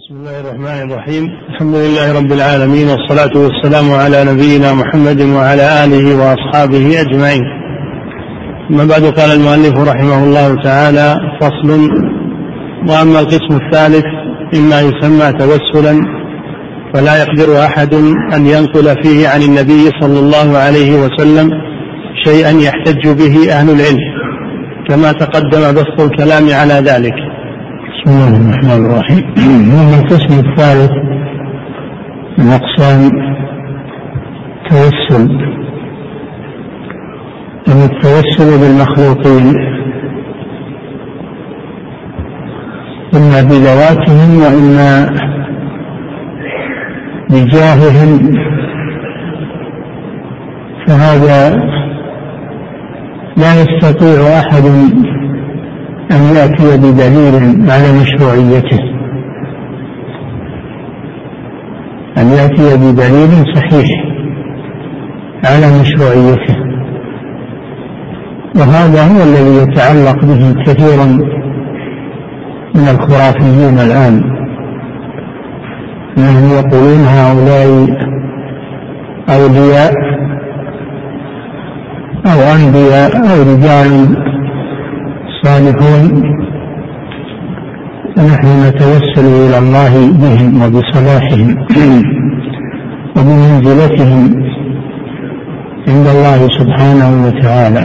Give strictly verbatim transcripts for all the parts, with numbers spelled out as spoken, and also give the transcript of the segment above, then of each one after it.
بسم الله الرحمن الرحيم. الحمد لله رب العالمين، والصلاة والسلام على نبينا محمد وعلى آله وأصحابه أجمعين. أما بعد، قال المؤلف رحمه الله تعالى: فصل. وأما القسم الثالث مما يسمى توسلا فلا يقدر أحد أن ينقل فيه عن النبي صلى الله عليه وسلم شيئا يحتج به أهل العلم، كما تقدم بسط الكلام على ذلك. بسم الله الرحمن الرحيم. وأما القسم الثالث من أقسام التوسل، أن التوسل بالمخلوقين إما بذواتهم وإما بجاههم، فهذا لا يستطيع أحد أن يأتي بدليل على مشروعيته، أن يأتي بدليل صحيح على مشروعيته، وهذا هو الذي يتعلق به كثيرا من الخرافيين الآن، أنهم يقولون هؤلاء أولياء أو أنبياء أو رجال صالحون، ونحن نتوسل إلى الله بهم وبصلاحهم وبمنزلتهم عند الله سبحانه وتعالى.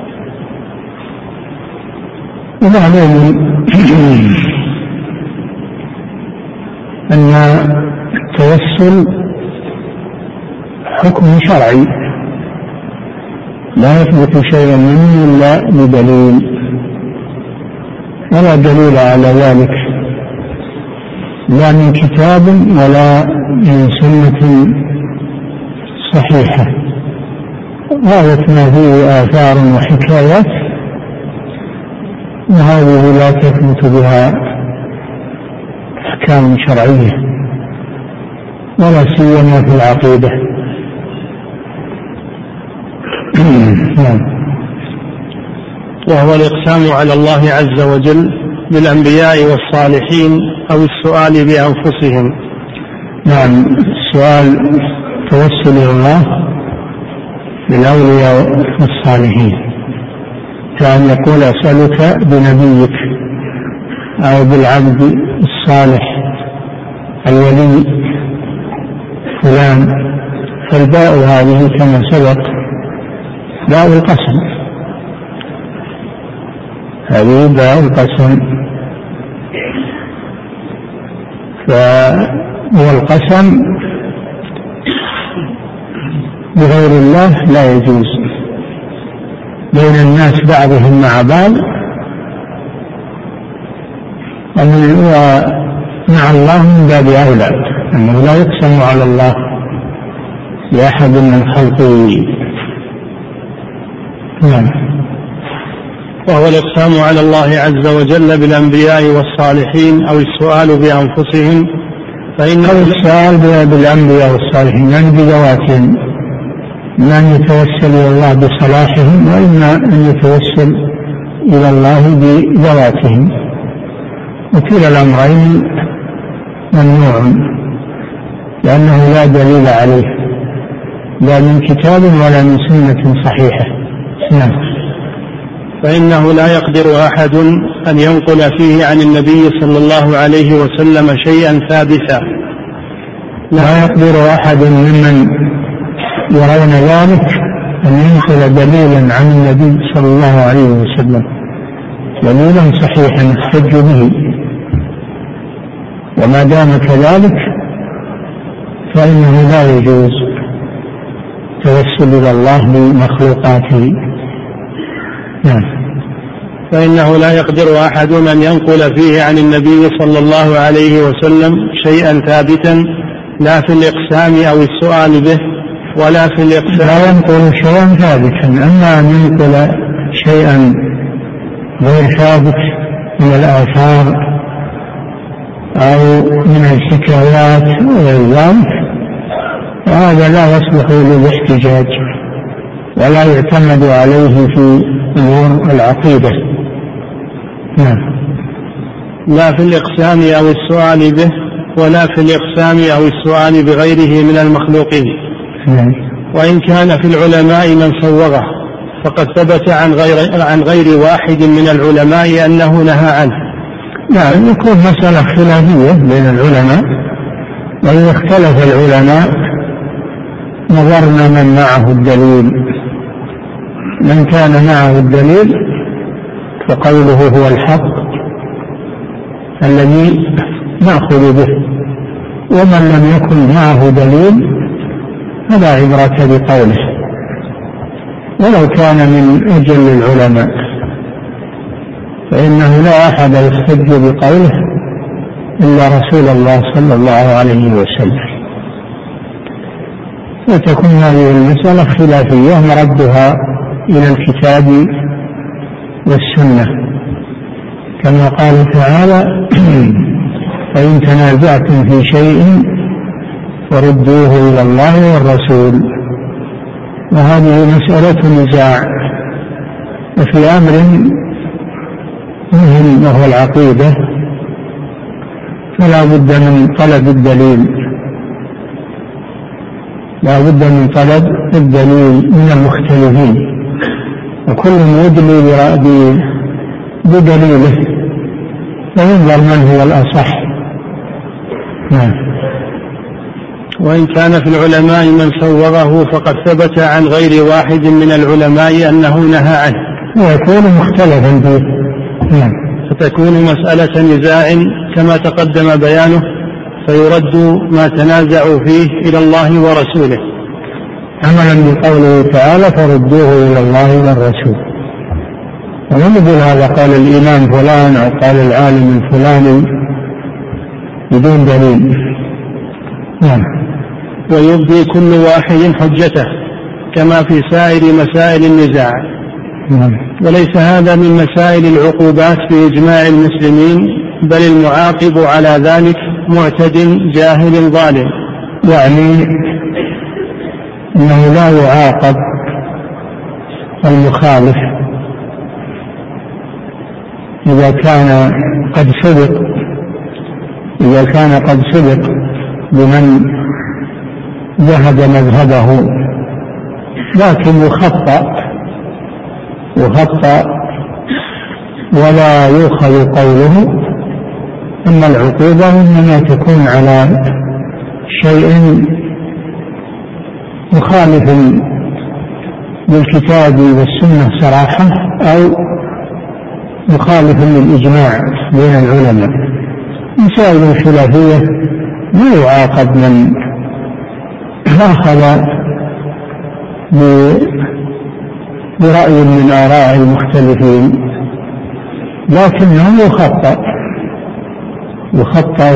ومعلوم أن التوسل حكم شرعي لا يثبت شيئا منه إلا بدليل، ولا دليل على ذلك لا من كتاب ولا من سنة صحيحة، غاية ما فيه آثار وحكايات، وهذه لا تثبت بها أحكام شرعية ولا سيما في العقيدة. وهو الإقسام على الله عز وجل بالأنبياء والصالحين أو السؤال بأنفسهم. نعم، السؤال توسل إلى الله بالأولياء والصالحين، كأن يقول: أسألك بنبيك أو بالعبد الصالح الولي فلان. فالباء هذه كما سبق باء القسم، هذه باء القسم، والقسم بغير الله لا يجوز بين الناس بعضهم مع بعض، ومع الله من باب أولى، أنه لا يقسم على الله لأحد من خلقه. نعم. وهو الإقسام على الله عز وجل بالأنبياء والصالحين أو السؤال بأنفسهم، فإنه السؤال بالأنبياء والصالحين يعني بذواتهم، من يتوسل إلى الله بصلاحهم، وإما أن يتوسل إلى الله بذواتهم، وكلا الأمرين ممنوع، لأنه لا دليل عليه لا من كتاب ولا من سنة صحيحة. نعم. فإنه لا يقدر أحد أن ينقل فيه عن النبي صلى الله عليه وسلم شيئا ثابتا. لا يقدر أحد ممن يرون ذلك أن ينقل دليلا عن النبي صلى الله عليه وسلم، دليلا صحيحا يحتج به، وما دام كذلك فإنه لا يجوز توسل إلى الله بمخلوقاته. نعم. فإنه لا يقدر أحد أن ينقل فيه عن النبي صلى الله عليه وسلم شيئا ثابتا، لا في الإقسام أو السؤال به ولا في الإقسام. لا ينقل شيئا ثابتا، أما أن ينقل شيئا غير ثابت من الآثار أو من الحكايات والذنب، وهذا لا يصلح للاحتجاج ولا يعتمد عليه في أمور العقيدة. نعم. لا في الإقسام أو السؤال به ولا في الإقسام أو السؤال بغيره من المخلوقين. وإن كان في العلماء من سوغه فقد ثبت عن غير, عن غير واحد من العلماء أنه نهى عنه. نعم، يكون مسألة خلافية بين العلماء، وإذا اختلف العلماء نظرنا من معه الدليل. من كان معه الدليل فقوله هو الحق الذي نأخذ به، ومن لم يكن معه دليل فلا عبرة بقوله ولو كان من أجل العلماء، فإنه لا أحد يحتج بقوله إلا رسول الله صلى الله عليه وسلم. وتكون هذه المسألة خلافية مردها إلى الكتاب والسنة، كما قال تعالى: فإن تنازعتم في شيء فردوه إلى الله والرسول. وهذه مسألة نزاع، وفي أمر مهم وهو العقيدة فلا بد من طلب الدليل، لا بد من طلب الدليل من المختلفين، وكل يدلي بدليله فينظر من هو الأصح. نعم. وإن كان في العلماء من سوغه فقد ثبت عن غير واحد من العلماء أنه نهى عنه، ويكون مختلفا به. نعم. فتكون مسألة نزاع كما تقدم بيانه، فيرد ما تنازعوا فيه إلى الله ورسوله، عملا بقوله تعالى: فردوه إلى الله والرسول. ولم يقول هذا قال الإمام فلان أو قال العالم الفلاني بدون دليل. نعم. ويبدي كل واحد حجته كما في سائر مسائل النزاع. نعم. وليس هذا من مسائل العقوبات بإجماع المسلمين، بل المعاقب على ذلك معتد جاهل ظالم. يعني أنه لا يعاقب المخالف إذا كان قد سبق إذا كان قد سبق بمن ذهب مذهبه، لكن يخطأ يخطأ ولا يؤخذ قوله. أما العقوبة إنما تكون على شيء مخالف للكتاب والسنة صراحة أو مخالف للإجماع بين العلماء. مسائل الخلافية لا يعاقب من أخذ برأي من آراء المختلفين، لكنه يخطأ يخطأ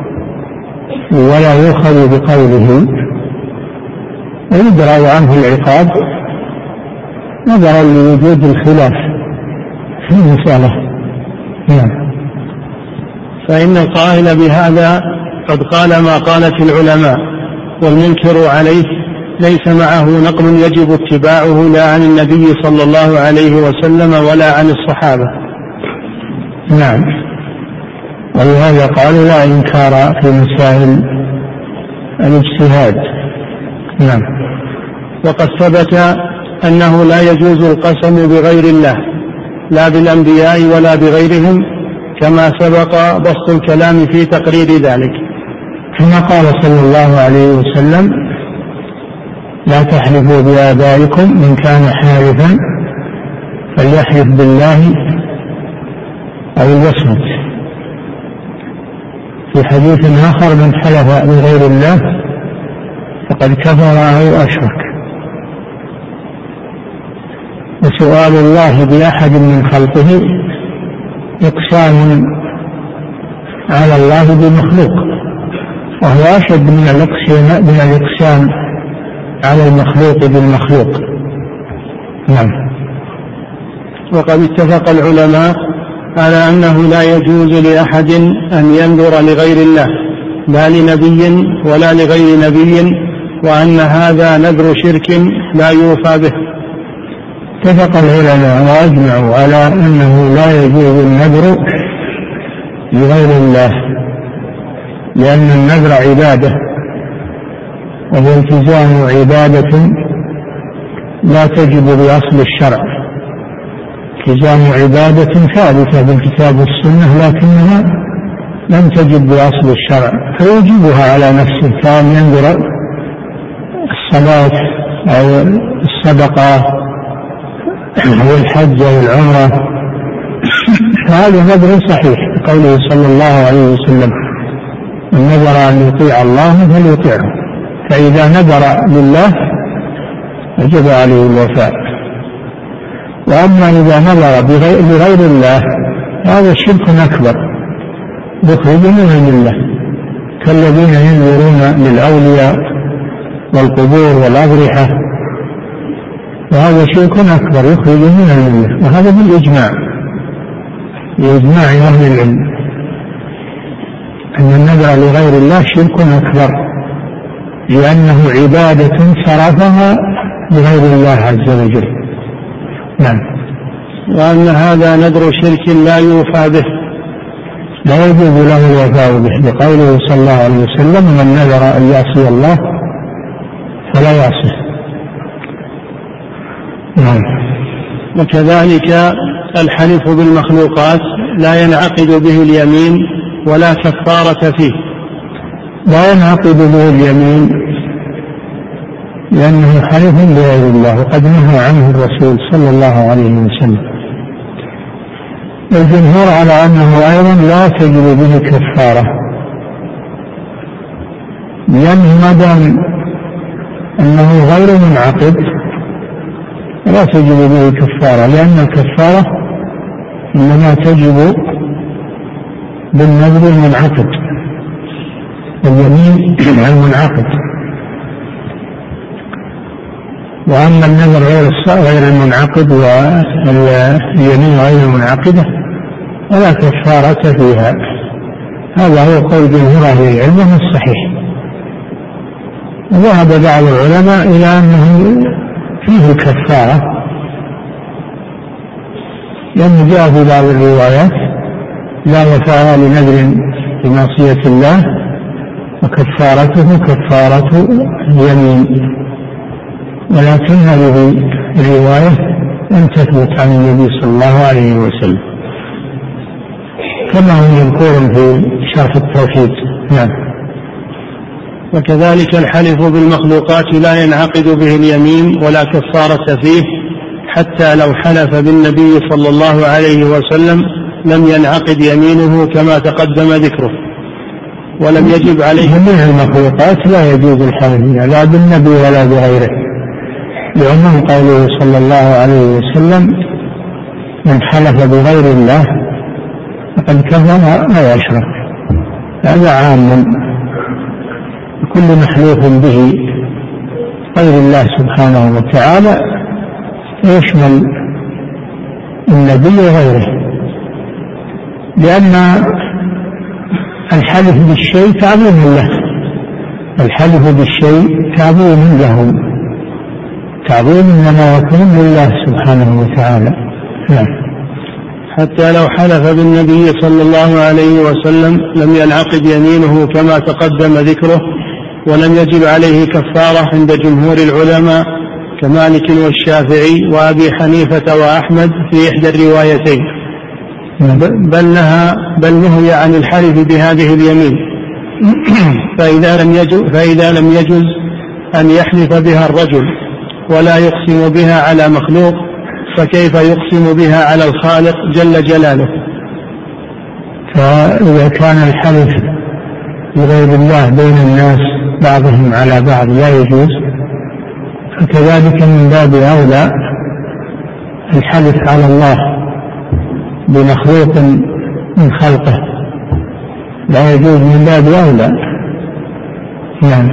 ولا يؤخذ بقوله، ويدرأ عنه العقاب نظرا لوجود الخلاف في المسألة. نعم. فإن القائل بهذا قد قال ما قالت العلماء، والمنكر عليه ليس معه نقل يجب اتباعه لا عن النبي صلى الله عليه وسلم ولا عن الصحابة. نعم. ولهذا قالوا لا إنكار في مسائل الاجتهاد. نعم. وقد ثبت أنه لا يجوز القسم بغير الله لا بالأنبياء ولا بغيرهم، كما سبق بسط الكلام في تقرير ذلك، كما قال صلى الله عليه وسلم: لا تحلفوا بآبائكم، من كان حالفا فليحلف بالله أو ليصمت. في حديث آخر: من حلف بغير الله فقد كفر أو أشرك. وسؤال الله بأحد من خلقه إقسام على الله بمخلوق، وهو أشد من الإقسام من الإقسام على المخلوق بالمخلوق. نعم. وقد اتفق العلماء على أنه لا يجوز لأحد أن ينذر لغير الله لا لنبي ولا لغير نبي، وأن هذا نذر شرك لا يوفى به. اتفق العلماء وأجمعوا على أنه لا يجوز النذر لغير الله لأن النذر عبادة، والالتزام عبادة لا تجب بأصل الشرع. التزام عبادة ثابتة بالكتاب والسنة لكنها لم تجب بأصل الشرع، فيجبها على نفسه، كان ينذر الصلاة أو الصدقة أو الحج أو العمرة، فهذا نذر صحيح بقوله صلى الله عليه وسلم: من نذر أن يطيع الله فليطيعه، فإذا نذر لله وجب عليه الوفاء. وأما إذا نذر لغير الله هذا شرك أكبر يخرج من الملة، كالذين ينذرون للأولياء والقبور والأضرحة، وهذا شرك أكبر يخرج من الملة، وهذا بالإجماع بإجماع أهل العلم أن النذر لغير الله شرك أكبر، لأنه عبادة صرفها لغير الله عز وجل. نعم. وأن هذا نذر شرك لا يوفى به، لا يجوز له الوفاء به، لقوله صلى الله عليه وسلم: من نذر أن يعصي الله فلا يعصيه. نعم. وكذلك الحلف بالمخلوقات لا ينعقد به اليمين ولا كفارة فيه. لا ينعقد به اليمين لأنه حلف بغير الله، وقد نهى عنه الرسول صلى الله عليه وسلم. الجمهور على أنه أيضا لا تجب به كفارة، لأنه ما دام أنه غير منعقد لا تجب به كفارة، لأن الكفارة إنما تجب بالنذر المنعقد، اليمين المنعقد. وأما النذر غير المنعقد واليمين غير المنعقدة ولا كفارة فيها. هذا هو قول جمهور أهل العلم الصحيح. وذهب بعض العلماء إلى أنه فيه كفارة، لأنه جاء في بعض الروايات: لا وفاء لنذر بمعصية الله وكفارته كفارة اليمين. ولكن هذه الرواية لم تثبت عن النبي صلى الله عليه وسلم، كما هو مذكور في شرح التوحيد. نعم. وكذلك الحلف بالمخلوقات لا ينعقد به اليمين ولا كفارة فيه، حتى لو حلف بالنبي صلى الله عليه وسلم لم ينعقد يمينه كما تقدم ذكره، ولم يجب عليه. جميع المخلوقات لا يجوز الحلف لا بالنبي ولا بغيره، لعموم قوله صلى الله عليه وسلم: من حلف بغير الله فقد كفر أو أشرك. هذا عام كل محلوف به غير الله سبحانه وتعالى، يشمل النبي وغيره، لأن الحلف بالشيء تعظيم له، الحلف بالشيء تعظيم له، تعظيم إنما يكون لله سبحانه وتعالى. نعم. حتى لو حلف بالنبي صلى الله عليه وسلم لم ينعقد يمينه كما تقدم ذكره، ولم يجب عليه كفارة عند جمهور العلماء كمالك والشافعي وأبي حنيفة وأحمد في إحدى الروايتين، بل نهى بل نهي عن الحلف بهذه اليمين. فإذا لم يجز فإذا لم يجز أن يحلف بها الرجل ولا يقسم بها على مخلوق، فكيف يقسم بها على الخالق جل جلاله؟ فإذا كان الحلف بغير الله بين الناس بعضهم على بعض لا يجوز، فكذلك من باب أولى الحلف على الله بمخلوق من خلقه لا يجوز من باب أولى. يعني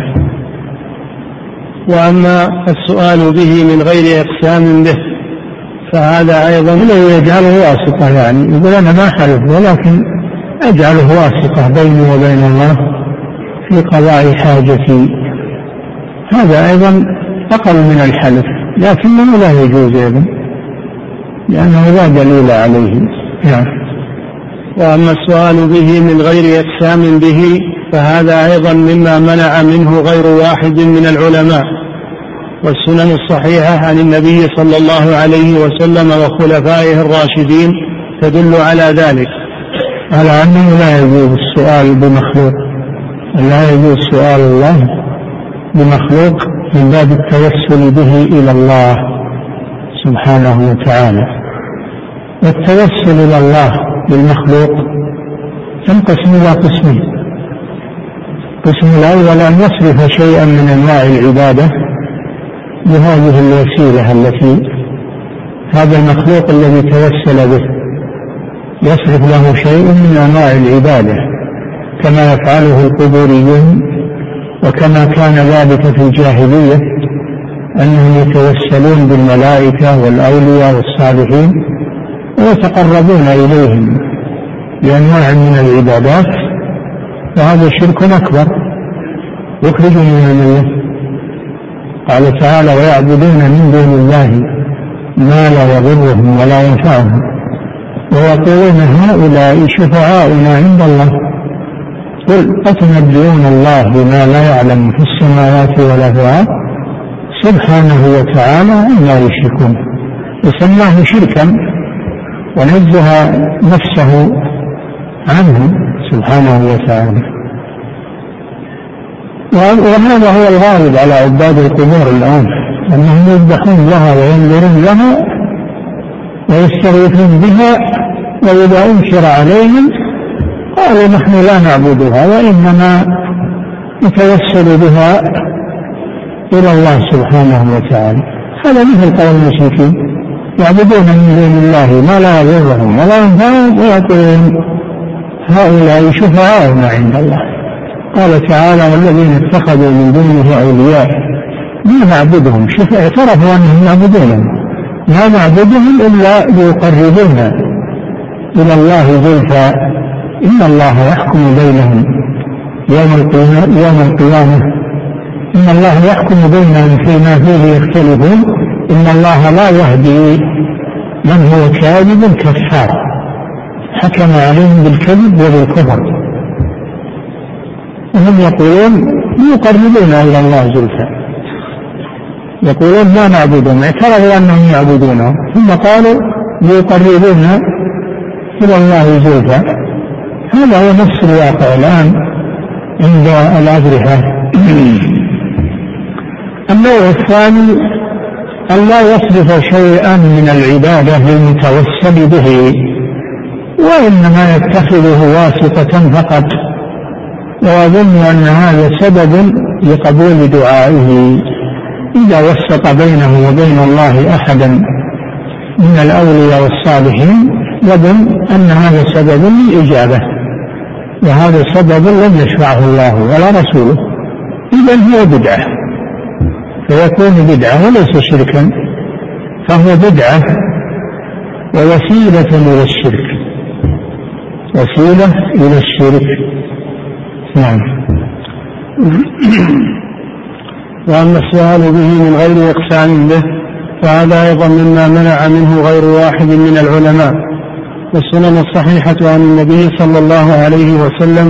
وأما السؤال به من غير إقسام به فهذا أيضا لا يجعله واسطة، يعني يقول أنا ما حلف ولكن أجعله واسطة بيني وبين الله في قضاء حاجتي، هذا أيضا أقل من الحلف، لكنه لا يجوز أيضا لأنه لا دليل عليه. يعني وأما السؤال به من غير إقسام به فهذا أيضا مما منع منه غير واحد من العلماء. والسنن الصحيحة عن النبي صلى الله عليه وسلم وخلفائه الراشدين تدل على ذلك، على أنه لا يجوز السؤال بمخلوق، لا يجوز سؤال الله بمخلوق من باب التوسل به إلى الله سبحانه وتعالى. والتوسل إلى الله بالمخلوق ينقسم إلى قسمين: القسم الأول أن يصرف شيئا من أنواع العبادة بهذه الوسيلة التي هذا المخلوق الذي توسل به يصرف له شيء من أنواع العبادة كما يفعله القبوريون، وكما كان ذلك في الجاهلية أنهم يتوسلون بالملائكة والأولياء والصالحين ويتقربون إليهم بأنواع من العبادات، فهذا شرك أكبر يخرج من الملة. قال تعالى: ويعبدون من دون الله ما لا يضرهم ولا ينفعهم ويقولون هؤلاء شفعاؤنا عند الله قل أتنبئون الله بما لا يعلم في السماوات ولا في الأرض سبحانه وتعالى عما يشركون. وسماه شركا ونزه نفسه عنه سبحانه وتعالى. وهذا هو الغالب على عباد القبور الآن، أنهم يذبحون لها وينذرون لها ويستغيثون بها، وإذا أنكر عليهم قالوا نحن لا نعبدها وإنما نتوسل بها إلى الله سبحانه وتعالى. هذا مثل قول المشركين يعبدون من دون الله ما لا يضرهم ولا ينفعهم ويقولون هؤلاء شفعاؤنا عند الله. قال تعالى: والذين اتخذوا من دونه أولياء ما نعبدهم، شوف اعترفوا أنهم يعبدونهم، ما نعبدهم إلا ليقربونا إلى الله زلفى إن الله يحكم بينهم يوم القيامة, يوم القيامة إن الله يحكم بينهم فيما فيه يختلفون إن الله لا يهدي من هو كاذب كفار حكم عليهم بالكذب وبالكفر. وهم يقولون يقربون إلى الله زلفى، يقولون ما نعبدهم، اعترفوا أنهم يعبدونه ثم قالوا ليقربون إلى الله زلفى. هذا هو نفس الواقع الآن عند الأبرهة. النوع الثاني أن لا يصرف شيئا من العبادة للمتوسل به، وإنما يتخذه واسطة فقط، ويظن أن هذا سبب لقبول دعائه. إذا وسط بينه وبين الله أحدا من الأولياء والصالحين يظن أن هذا سبب للإجابة، وهذا سبب لم يشرعه الله ولا رسوله، إذن هو بدعة، فيكون بدعة وليس شركا، فهو بدعة ووسيلة إلى الشرك، وسيلة إلى الشرك. نعم. وأما السؤال به من غير إقسام به فهذا أيضا مما منع منه غير واحد من العلماء. والسنن الصحيحة عن النبي صلى الله عليه وسلم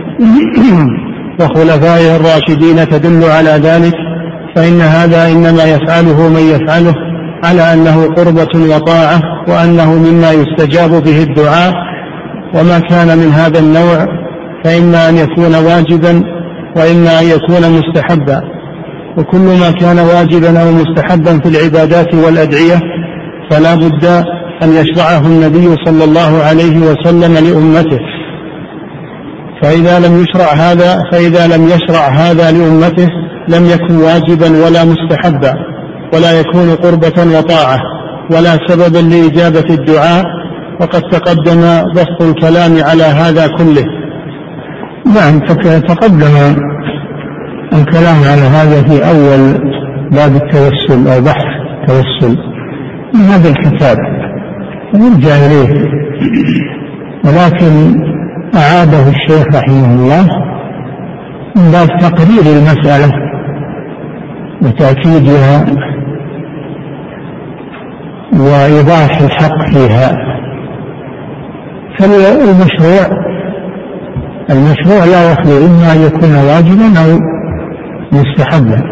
وخلفائه الراشدين تدل على ذلك، فإن هذا إنما يفعله من يفعله على أنه قربة وطاعة، وأنه مما يستجاب به الدعاء. وما كان من هذا النوع فإما أن يكون واجبا وإما أن يكون مستحبا، وكل ما كان واجبا أو مستحبا في العبادات والأدعية فلا بد أن يشرعه النبي صلى الله عليه وسلم لأمته. فإذا لم يشرع هذا فإذا لم يشرع هذا لأمته لم يكن واجبا ولا مستحبا، ولا يكون قربة وطاعة ولا سببا لإجابة الدعاء. وقد تقدم بسط الكلام على هذا كله. نعم، تقدم الكلام على هذا في أول باب التوسل أو بحث التوسل من هذا الكتاب، نرجع إليه، ولكن أعاده الشيخ رحمه الله من باب تقرير المسألة وتأكيدها وإيضاح الحق فيها. فالمشروع المشروع لا يخلو إما أن يكون واجبا أو مستحبا،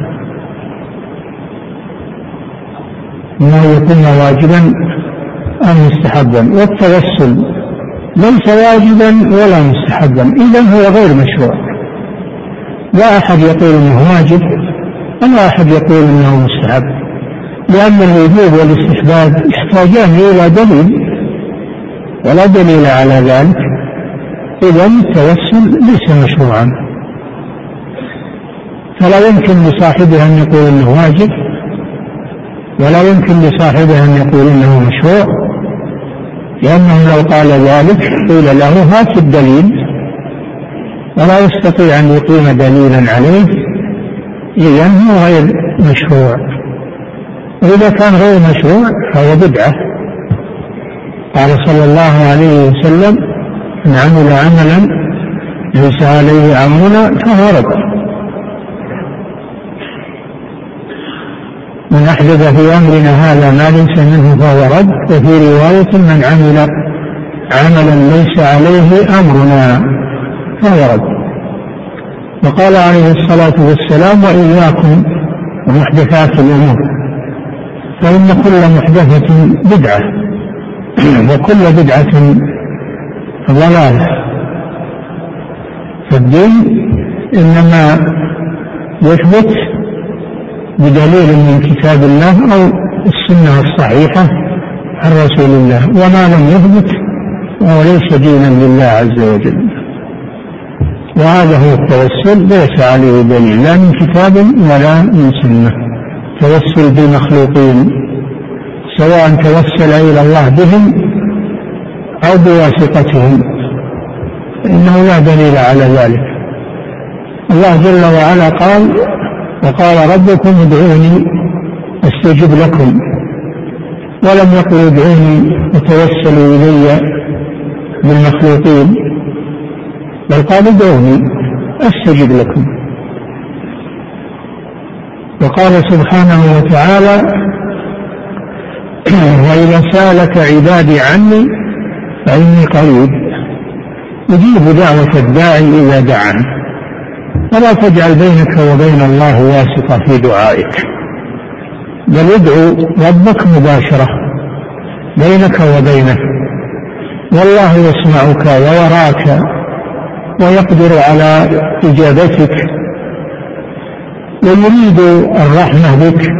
إما أن يكون واجبا أو مستحبا، والتوسل ليس واجبا ولا مستحبا، إذن هو غير مشروع. لا أحد يقول أنه واجب ولا أحد يقول أنه مستحب، لأن الوجوب والاستحباب يحتاجان إلى دليل ولا دليل على ذلك، إذن التوسل ليس مشروعا. فلا يمكن لصاحبه أن يقول أنه واجب، ولا يمكن لصاحبه أن يقول أنه مشروع، لأنه لو قال ذلك قيل له هات الدليل، ولا يستطيع أن يقيم دليلا عليه، إذن هو غير مشروع. وإذا كان غير مشروع فهو بدعة. قال صلى الله عليه وسلم: من عمل عملا ليس عليه أمرنا فهو رد. من أحدث في أمرنا هذا ما ليس منه فهو رد. وفي رواية: من عمل عملا ليس عليه أمرنا فهو رد. وقال عليه الصلاة والسلام: وإياكم ومحدثات الأمور، فإن كل محدثة بدعة وكل بدعة ضلالة. فالدين إنما يثبت بدليل من كتاب الله أو السنة الصحيحة عن رسول الله، وما لم يثبت فهو ليس دينا لله عز وجل. وهذا هو التوسل، ليس عليه دليل لا من كتاب ولا من سنة. توسل بمخلوقين، سواء توسل إلى الله بهم أو بواسطتهم، إنه لا دليل على ذلك. الله جل وعلا قال: وقال ربكم ادعوني استجب لكم، ولم يقل ادعوني وتوسلوا إلي بالمخلوقين، بل قال ادعوني استجب لكم. وقال سبحانه وتعالى: وإذا سالك عبادي عني فإني قريب أجيب دعوة الداعي إذا دعان، فلا تجعل بينك وبين الله واسطة في دعائك، بل ادعو ربك مباشرة بينك وبينه، والله يسمعك ويراك ويقدر على إجابتك ويريد الرحمة بك،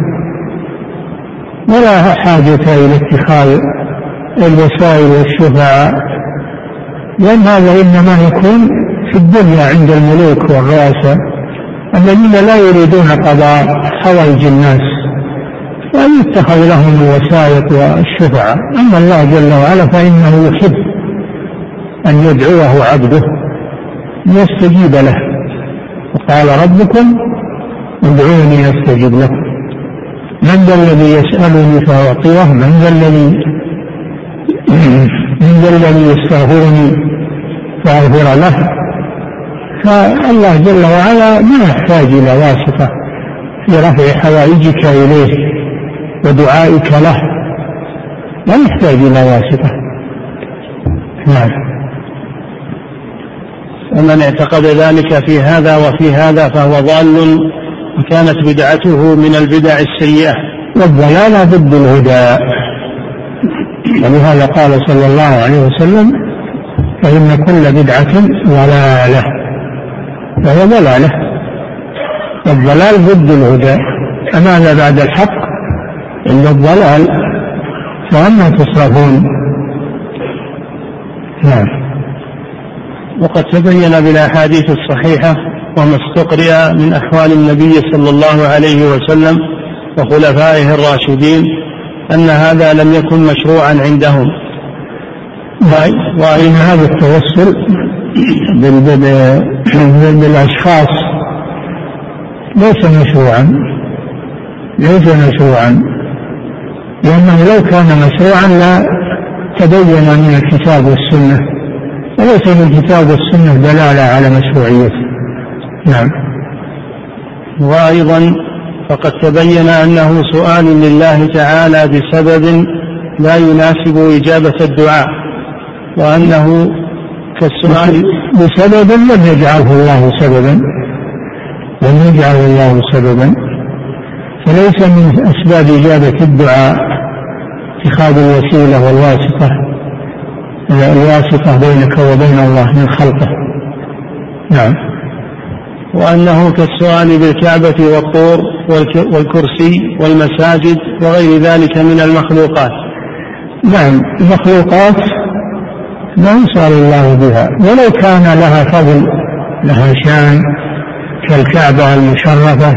ولا حاجة إلى اتخاذ الوسائل والشفعاء، لأن هذا إنما يكون في الدنيا عند الملوك والرؤساء الذين لا يريدون قضاء حوائج الناس، وأن يتخذ لهم الوسائط والشفعاء. أما الله جل وعلا فإنه يحب أن يدعوه عبده يستجيب له. وقال ربكم ادعوني أستجب لكم، من ذا الذي يسألني فأعطيه، من ذا الذي من ذا الذي يستغفرني فأغفر له. فالله جل وعلا ما يحتاج إلى واسطة في رفع حوائجك إليه ودعائك له، لا يحتاج إلى واسطة. نعم. ومن اعتقد ذلك في هذا وفي هذا فهو ضال، وكانت بدعته من البدع السيئة. والضلال ضد الهدى، ولهذا قال صلى الله عليه وسلم: فإن كل بدعة ضلالة، فهو ضلالة، والضلال ضد الهدى، فماذا بعد الحق إلا الضلال، فأنا تصرفون. نعم. وقد تبين بالأحاديث الصحيحة وما استقرئ من أحوال النبي صلى الله عليه وسلم وخلفائه الراشدين أن هذا لم يكن مشروعا عندهم. وإن هذا التوسل بالأشخاص ليس مشروعا، ليس مشروعا، لأنه لو كان مشروعا لا تبين من الكتاب والسنة، وليس من الكتاب والسنة دلالة على مشروعيته. نعم. وأيضا فقد تبين أنه سؤال لله تعالى بسبب لا يناسب إجابة الدعاء، وأنه كالسؤال بسبب لم يجعله الله سببا لم يجعله الله سببا فليس من أسباب إجابة الدعاء اتخاذ الوسيلة والواسطة الواسطة بينك وبين الله من خلقه. نعم. وأنه كالسؤال بالكعبة والطور والكرسي والمساجد وغير ذلك من المخلوقات. نعم، المخلوقات لا يسأل الله بها، ولو كان لها فضل لها شان كالكعبة المشرفة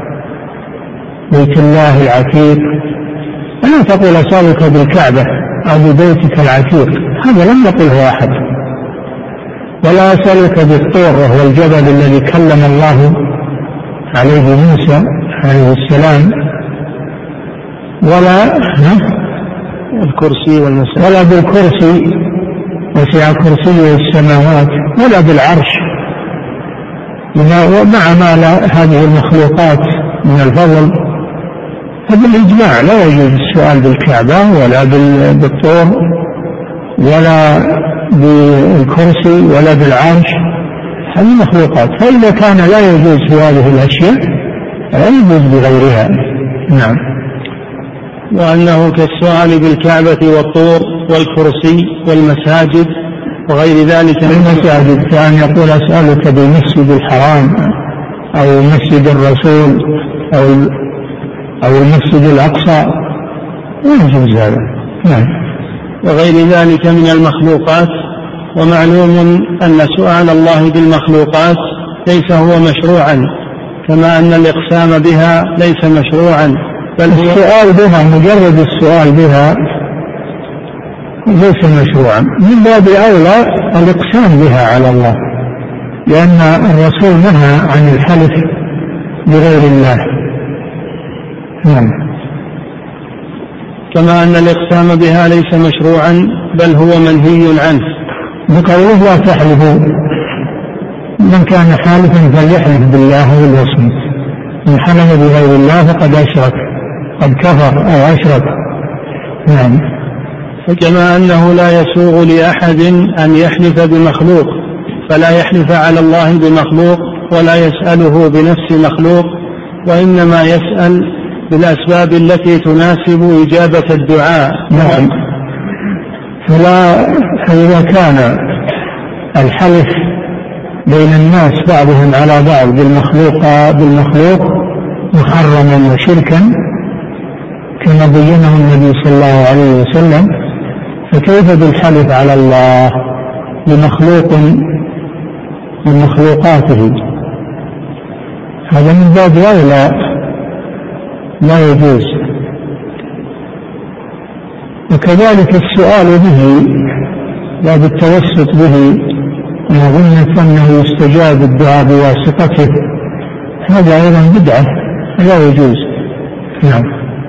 بيت الله العتيق، ألا تقول أسألك بالكعبة أو ببيتك العتيق، هذا لم يقله أحد. ولا أسألك بالطور وهو الجبل الذي كلم الله عليه موسى عليه السلام، ولا الكرسي والمساجد ولا بالكرسي وسع كرسيه السماوات، ولا بالعرش، مع ما هذه المخلوقات من الفضل. فبالإجماع لا يجوز السؤال بالكعبة ولا بالطور ولا بالكرسي ولا بالعرش، هذه مخلوقات. فإذا كان لا يجوز في هذه الأشياء لا يجوز بغيرها. نعم. وأنه كالسؤال بالكعبة والطور والكرسي والمساجد وغير ذلك من المساجد، كأن يقول أسألك بالمسجد الحرام أو مسجد الرسول أو أو المسجد الأقصى، لا يجوز هذا. نعم. وغير ذلك من المخلوقات. ومعلوم أن سؤال الله بالمخلوقات ليس هو مشروعا، كما أن الإقسام بها ليس مشروعا، بل السؤال بها مجرد السؤال بها ليس مشروعا، من باب أولى الإقسام بها على الله، لأن الرسول نهى عن الحلف بغير الله. نعم. كما أن الإقسام بها ليس مشروعا بل هو منهي عنه، بقوله لا تحلفوا، من كان حالفا فليحلف بالله وليصمت، من حلف بغير الله فقد أشرك، قد كفر أو أشرك. نعم. فكما أنه لا يسوغ لأحد أن يحلف بمخلوق فلا يحلف على الله بمخلوق ولا يسأله بنفس مخلوق، وإنما يسأل بالأسباب التي تناسب إجابة الدعاء. نعم. فلا فإذا كان الحلف بين الناس بعضهم على بعض بالمخلوق بالمخلوق محرما وشركا كما بينه النبي صلى الله عليه وسلم، فكيف بالحلف على الله بمخلوق من مخلوقاته؟ هذا من باب أولى لا يجوز. وكذلك السؤال به لا بالتوسط به ونظن أنه يستجاب الدعاء بواسطته، هذا أيضا بدعة لا يجوز. نعم.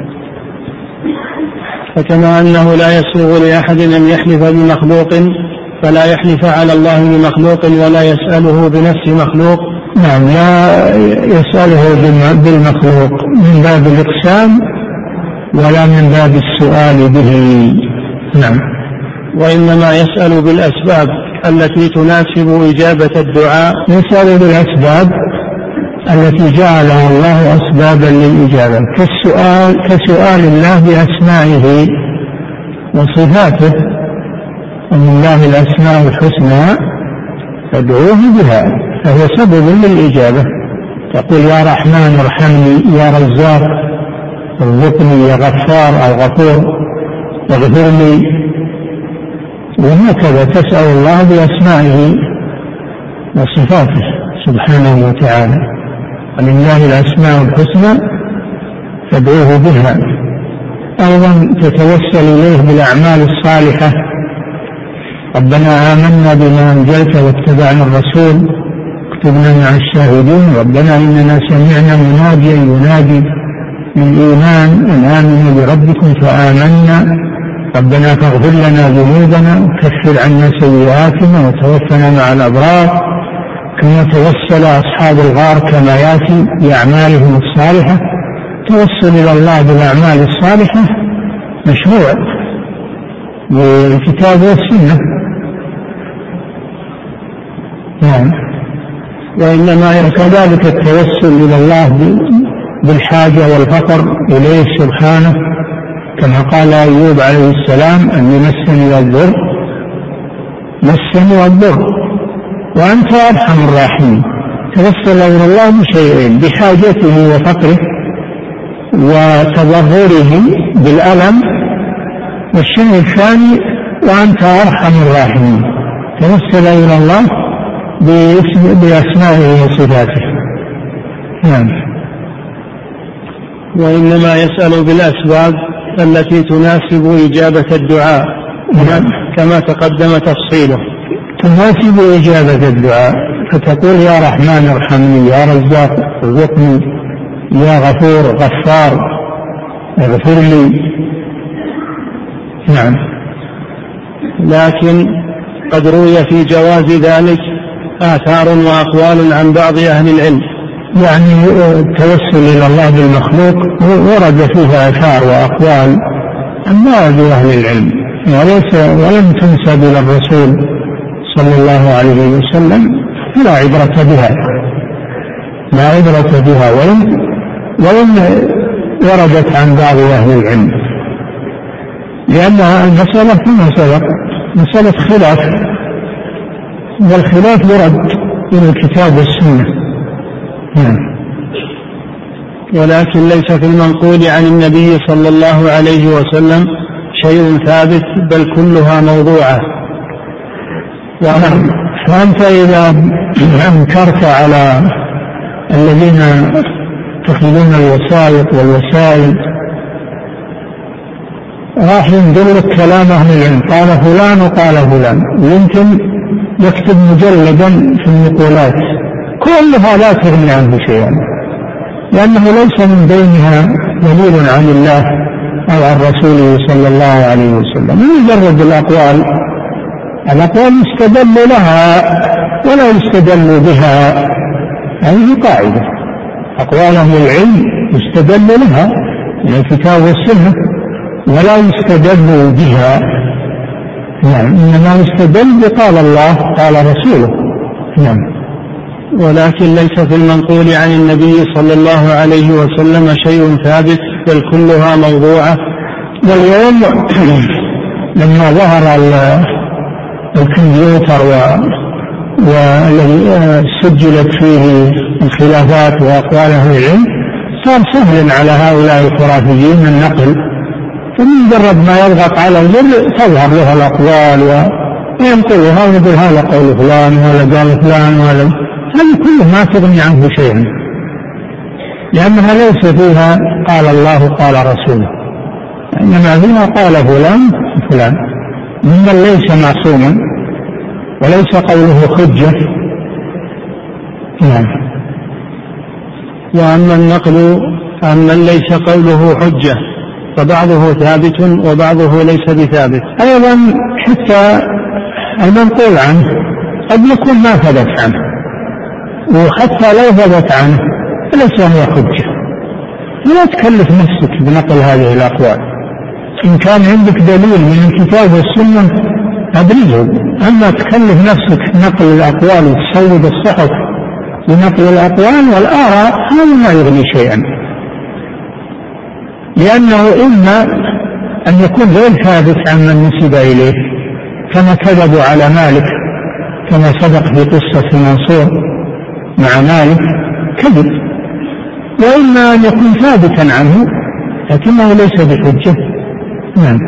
فكما أنه لا يسوغ لأحد أن يحلف بمخلوق فلا يحلف على الله بمخلوق ولا يسأله بنفس مخلوق. نعم، لا يسأله بالمخلوق من باب الإقسام ولا من باب السؤال به. نعم. وإنما يسأل بالأسباب التي تناسب إجابة الدعاء، يسأل بالأسباب التي جعلها الله أسبابا للإجابة، كالسؤال كسؤال الله بأسمائه وصفاته، ومن الله الأسماء الحسنى فادعوه بها، فهو سبب للإجابة. تقول يا رحمن ارحمني، يا رزاق ارزقني، يا غفار أو غفور اغفر لي، وهكذا تسأل الله بأسمائه وصفاته سبحانه وتعالى. ولله الأسماء الحسنى فادعوه بها. أيضا تتوسل إليه بالأعمال الصالحة، ربنا آمنا بما أنزلت واتبعنا الرسول اكتبنا مع الشاهدين، ربنا إننا سمعنا مناديا ينادي للإيمان أن آمنوا بربكم فآمنا، ربنا فاغفر لنا ذنوبنا وكفر عنا سيئاتنا وتوفنا مع الأبرار. كما توسل أصحاب الغار كما يأتي بأعمالهم الصالحة. توسل إلى الله بالأعمال الصالحة مشروع بالكتاب والسنة، نعم. وإنما كذلك التوسل إلى الله بالحاجة والفقر إليه سبحانه، كما قال أيوب عليه السلام أني مسني الضر مسني الضر وأنت أرحم الراحمين. توسل إلى الله بشيئين: بحاجته وفقره وتضرره بالألم، والشيء الثاني وأنت أرحم الراحمين. توسل إلى الله بأسمائه وصفاته. نعم. وإنما يسأل بالأسباب التي تناسب إجابة الدعاء كما تقدم تفصيله. تناسب إجابة الدعاء، فتقول يا رحمن ارحمني، يا رزاق ارزقني، يا غفور غفار اغفر لي. نعم. لكن قد روي في جواز ذلك آثار وأقوال عن بعض أهل العلم. يعني التوسل إلى الله بالمخلوق ورد فيها آثار وأقوال عن بعض أهل العلم، وليس ولم تنسب إلى الرسول صلى الله عليه وسلم، فلا عبرة بها لا عبرة بها وإن وإن وردت عن بعض أهل العلم، لأنها المسألة كما سبق مسألة خلاف، والخلاف يرد إلى الكتاب والسنة. نعم. ولكن ليس في المنقول عن النبي صلى الله عليه وسلم شيء ثابت، بل كلها موضوعة. فأنت إذا أنكرت على الذين يتخذون الوسائط والوسائل راح ينزل لك كلام أهل العلم، قال فلان وقال فلان، ويمكن يكتب مجلدا في النقولات، كلها لا تغني عنه شيئا، لأنه ليس من بينها دليل عن الله أو عن رسوله صلى الله عليه وسلم. مجرد الأقوال الأقوال يستدل لها ولا يستدل بها، هذه قاعدة، أقوال أهل العلم يستدل لها من الكتاب والسنة ولا يستدل بها. نعم. إنما يستدل بقال الله قال رسوله. نعم. ولكن ليس في المنقول عن النبي صلى الله عليه وسلم شيء ثابت، بل كلها موضوعة. واليوم لما ظهر الكمبيوتر والذي سجلت فيه الخلافات وأقوال أهل العلم، صار سهل على هؤلاء الخرافيين النقل، فمجرد ما يضغط على الزر تظهر له الأقوال وينقلها ويقول هذا قول فلان ولا قال فلان ولا، هذه كلها ما تغني عنه شيئا، لأنها ليس فيها قال الله قال رسوله، إنما فيها قال فلان فلان ممن ليس معصوما وليس قوله حجة. نعم. وأما النقل عمن ليس قوله حجة فبعضه ثابت وبعضه ليس بثابت. أيضا حتى المنقول عنه قد يكون ما ثبت عنه، وحتى لو ثبت عنه فليس هو حجة. لا تكلف نفسك بنقل هذه الأقوال، إن كان عندك دليل من الكتاب والسنة أبرزه، أما تكلف نفسك نقل الأقوال وتسود الصحف بنقل الأقوال والآراء، هذا ما يغني شيئا، لأنه إما أن يكون غير ثابت عمن نسب إليه، كما كذبوا على مالك كما سبق في قصة منصور مع مالك كذب، وإما أن يكون ثابتا عنه لكنه ليس بحجة. نعم.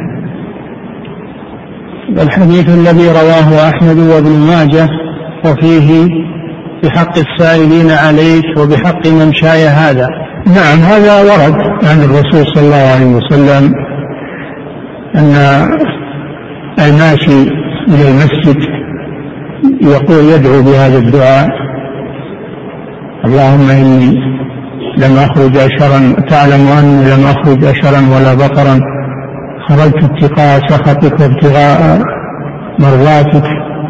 الحديث الذي رواه أحمد وابن ماجه وفيه بحق السائلين عليك وبحق ممشاي هذا. نعم، هذا ورد عن الرسول صلى الله عليه وسلم أن الماشي إلى المسجد يقول يدعو بهذا الدعاء: اللهم إني لم أخرج أشرا، تعلم أني لم أخرج أشرا ولا بقرا، خرجت اتقاء سخطك وابتغاء مرضاتك،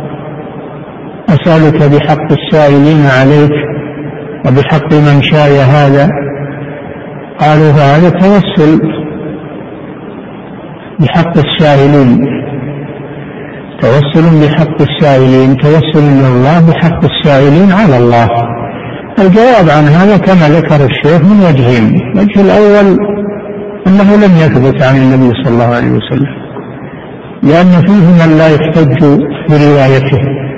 أسألك بحق السائلين عليك وبحق ممشاي هذا. قالوا فهذا توسل بحق السائلين. توسل بحق السائلين، توسل من الله بحق السائلين على الله. الجواب عن هذا كما ذكر الشيخ من وجهين. الوجه الأول أنه لم يثبت عن النبي صلى الله عليه وسلم، لأن فيه من لا يحتج بروايته،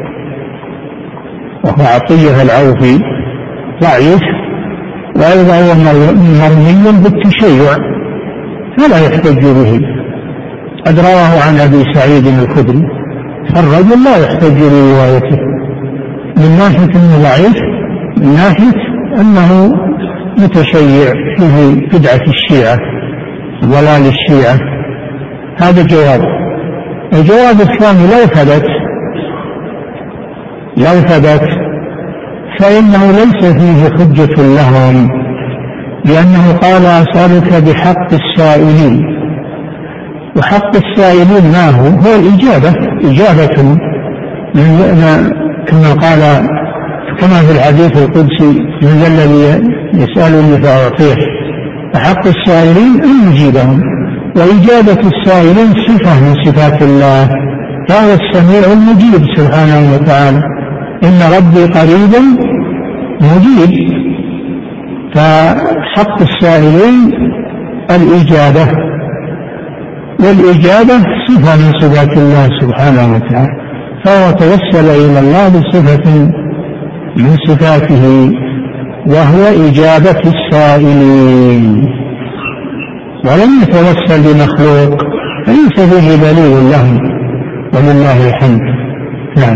وهو عطية العوفي ضعيف، وأيضا هو مرمي بالتشيع فلا يحتج به. قد رواه عن أبي سعيد الخدري، فالرجل لا يحتج بروايته من ناحية أنه ضعيف، من ناحية أنه متشيع فيه بدعة الشيعة ضلال الشيعة. هذا جواب. الجواب الثاني لو ثبت لو ثبت فإنه ليس فيه حجة لهم، لأنه قال أسألك بحق السائلين، وحق السائلين ما هو؟ هو الإجابة، إجابة كما قال كما في الحديث القدسي من ذا الذي يسألني فأعطيه. فحق السائلين أن يجيبهم، وإجابة السائلين صفة من صفات الله، فهو السميع المجيب سبحانه وتعالى. إن ربي قريب مجيب. فحق السائلين الإجابة، والإجابة صفة من صفات الله سبحانه وتعالى، فهو توسل إلى الله بصفة من صفاته وهو إجابة السائلين، ولم يتوسل بمخلوق فليس فيه دليل له، ولله الحمد. نعم.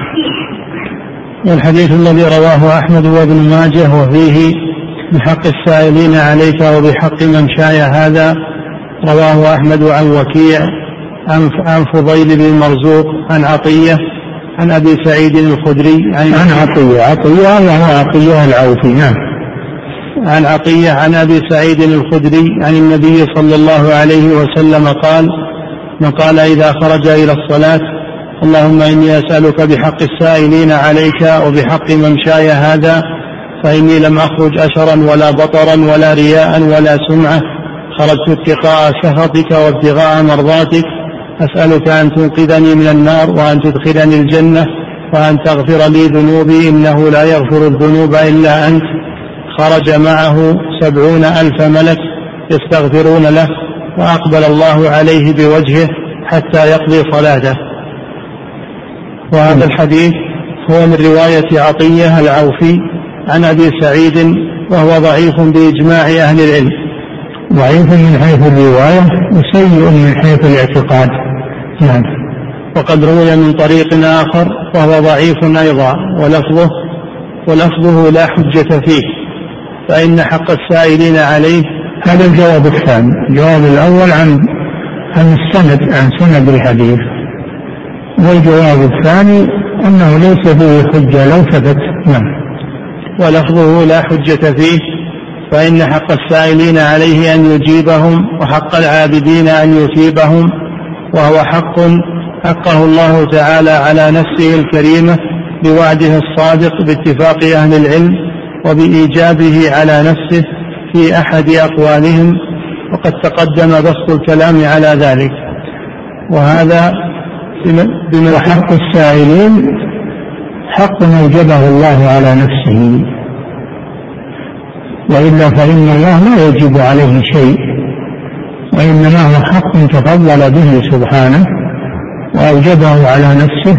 والحديث الذي رواه أحمد وابن ماجه وفيه بحق السائلين عليك وبحق من شاء، هذا رواه أحمد عن وكيع عن فضيل بن مرزوق عن عطية عن أبي سعيد الخدري عن عطية عطية يعني عطية العوفي. نعم. عن عطية عن أبي سعيد الخدري عن النبي صلى الله عليه وسلم قال: من قال إذا خرج إلى الصلاة اللهم إني أسألك بحق السائلين عليك وبحق ممشاي هذا، فإني لم أخرج أشرا ولا بطرا ولا رياء ولا سمعة، خرجت اتقاء سخطك وابتغاء مرضاتك، أسألك أن تنقذني من النار وأن تدخلني الجنة وأن تغفر لي ذنوبي إنه لا يغفر الذنوب إلا أنت. خرج معه سبعون ألف ملك يستغفرون له، وأقبل الله عليه بوجهه حتى يقضي صلاته. وهذا الحديث هو من رواية عطية العوفي عن أبي سعيد، وهو ضعيف بإجماع أهل العلم، ضعيف من حيث الرواية وسيء من حيث الاعتقاد. نعم. وقد روي من طريق آخر وهو ضعيف أيضا، ولفظه ولفظه لا حجة فيه، فإن حق السائلين عليه. هذا الجواب الثاني. الجواب الأول عن عن السند، عن سند الحديث، والجواب الثاني أنه ليس فيه حجة لو ثبت. نعم. ولفظه لا حجة فيه، فإن حق السائلين عليه أن يجيبهم، وحق العابدين أن يثيبهم، وهو حق حقه الله تعالى على نفسه الكريمة بوعده الصادق باتفاق أهل العلم، وبإيجابه على نفسه في أحد أقوالهم، وقد تقدم بسط الكلام على ذلك. وهذا بمن حق السائلين حق أوجبه الله على نفسه، وإلا فإن الله لا يجب عليه شيء، وإنما هو حق تفضل به سبحانه وأوجبه على نفسه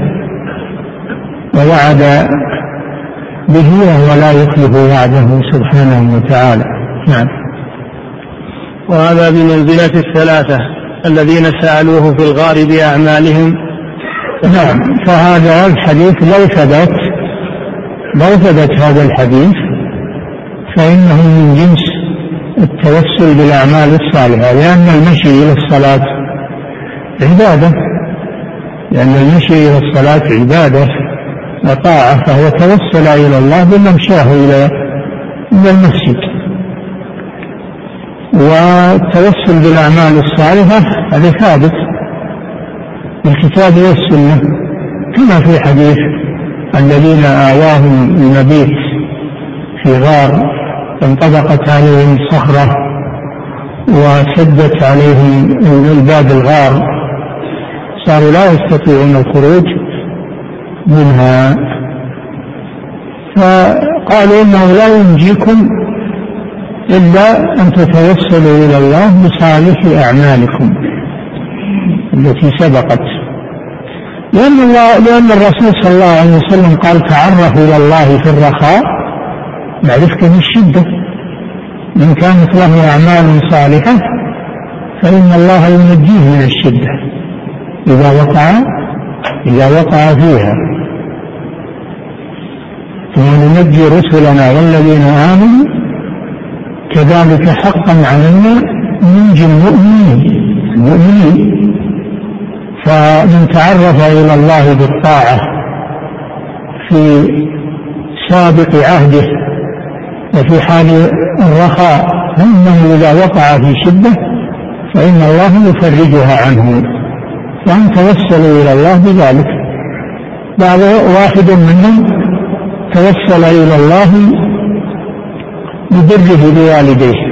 ووعد به، وهو لا يخلف وعده سبحانه وتعالى. نعم. وهذا بمنزلة الثلاثة الذين سألوه في الغار بأعمالهم. نعم. فهذا الحديث لو ثبت لو ثبت هذا الحديث فإنه من جنس التوسل بالأعمال الصالحة، لأن المشي إلى الصلاة عبادة، لأن المشي إلى الصلاة عبادة وطاعة، فهو توسل إلى الله بممشاه إلى المسجد. والتوسل بالأعمال الصالحة هذا ثابت بالكتاب والسنة، كما في حديث الذين آواهم المبيت في غار فانطبقت عليهم صخرة وسدت عليهم الباب الغار صاروا لا يستطيعون الخروج منها. فقالوا إنه لا ينجيكم إلا أن تتوسلوا إلى الله بصالح أعمالكم التي سبقت، لأن, الله لأن الرسول صلى الله عليه وسلم قال تعرفوا إلى الله في الرخاء يعرفك في الشدة. من كانت له أعمال صالحة فإن الله ينجيه من الشدة إذا وقع إذا وقع فيها. ثم ننجي رسلنا والذين آمنوا كذلك حقا علينا ننجي المؤمنين المؤمنين فمن تعرف إلى الله بالطاعة في سابق عهده وفي حال الرخاء فإنه إذا وقع في شدة فإن الله يفرجها عنه، فهم توسلوا إلى الله بذلك. بعض واحد منهم توسل إلى الله ببره لوالديه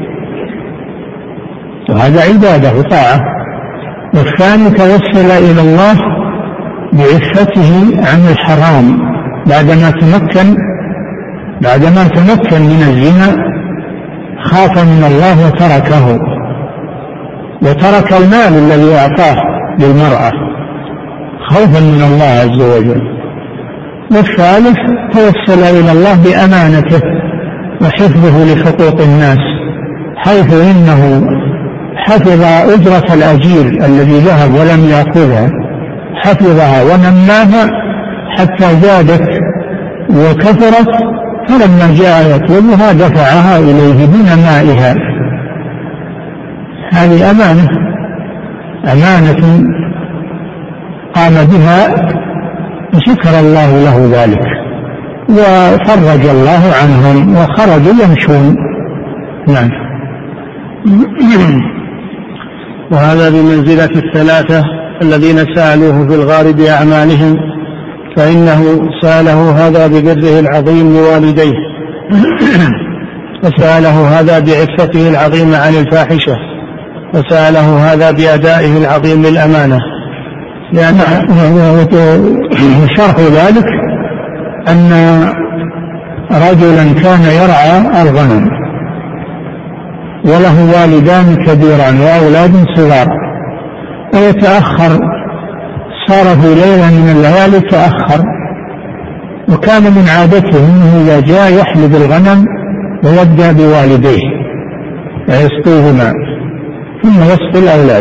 وهذا عبادة وطاعة، والثاني توسل إلى الله بعفته عن الحرام بعدما تمكن بعدما تمكن من الزنا خاف من الله وتركه وترك المال الذي أعطاه للمرأة خوفا من الله عز وجل. والثالث توسل إلى الله بأمانته وحفظه لحقوق الناس، حيث إنه حفظ أجرة الأجير الذي ذهب ولم يأخذها، حفظها ونماها حتى زادت وكثرت، فلما جاء يطلبها دفعها إليه بنمائها. هذه أمانة أمانة قام بها وشكر الله له ذلك وفرج الله عنهم وخرجوا يمشون. نعم. وهذا بمنزلة الثلاثة الذين سألوه في الغار بأعمالهم، فإنه سأله هذا ببره العظيم لوالديه وسأله هذا بعفته العظيمة عن الفاحشة، وسأله هذا بأدائه العظيم للأمانة. لأن شرح ذلك أن رجلا كان يرعى الغنم وله والدان كبيران وأولاد صغار ويتأخر، صار في ليلة من الليالي تأخر، وكان من عادته أنه إذا جاء يحلب الغنم ويبدأ بوالديه يسقيهما ثم يسقي الأولاد.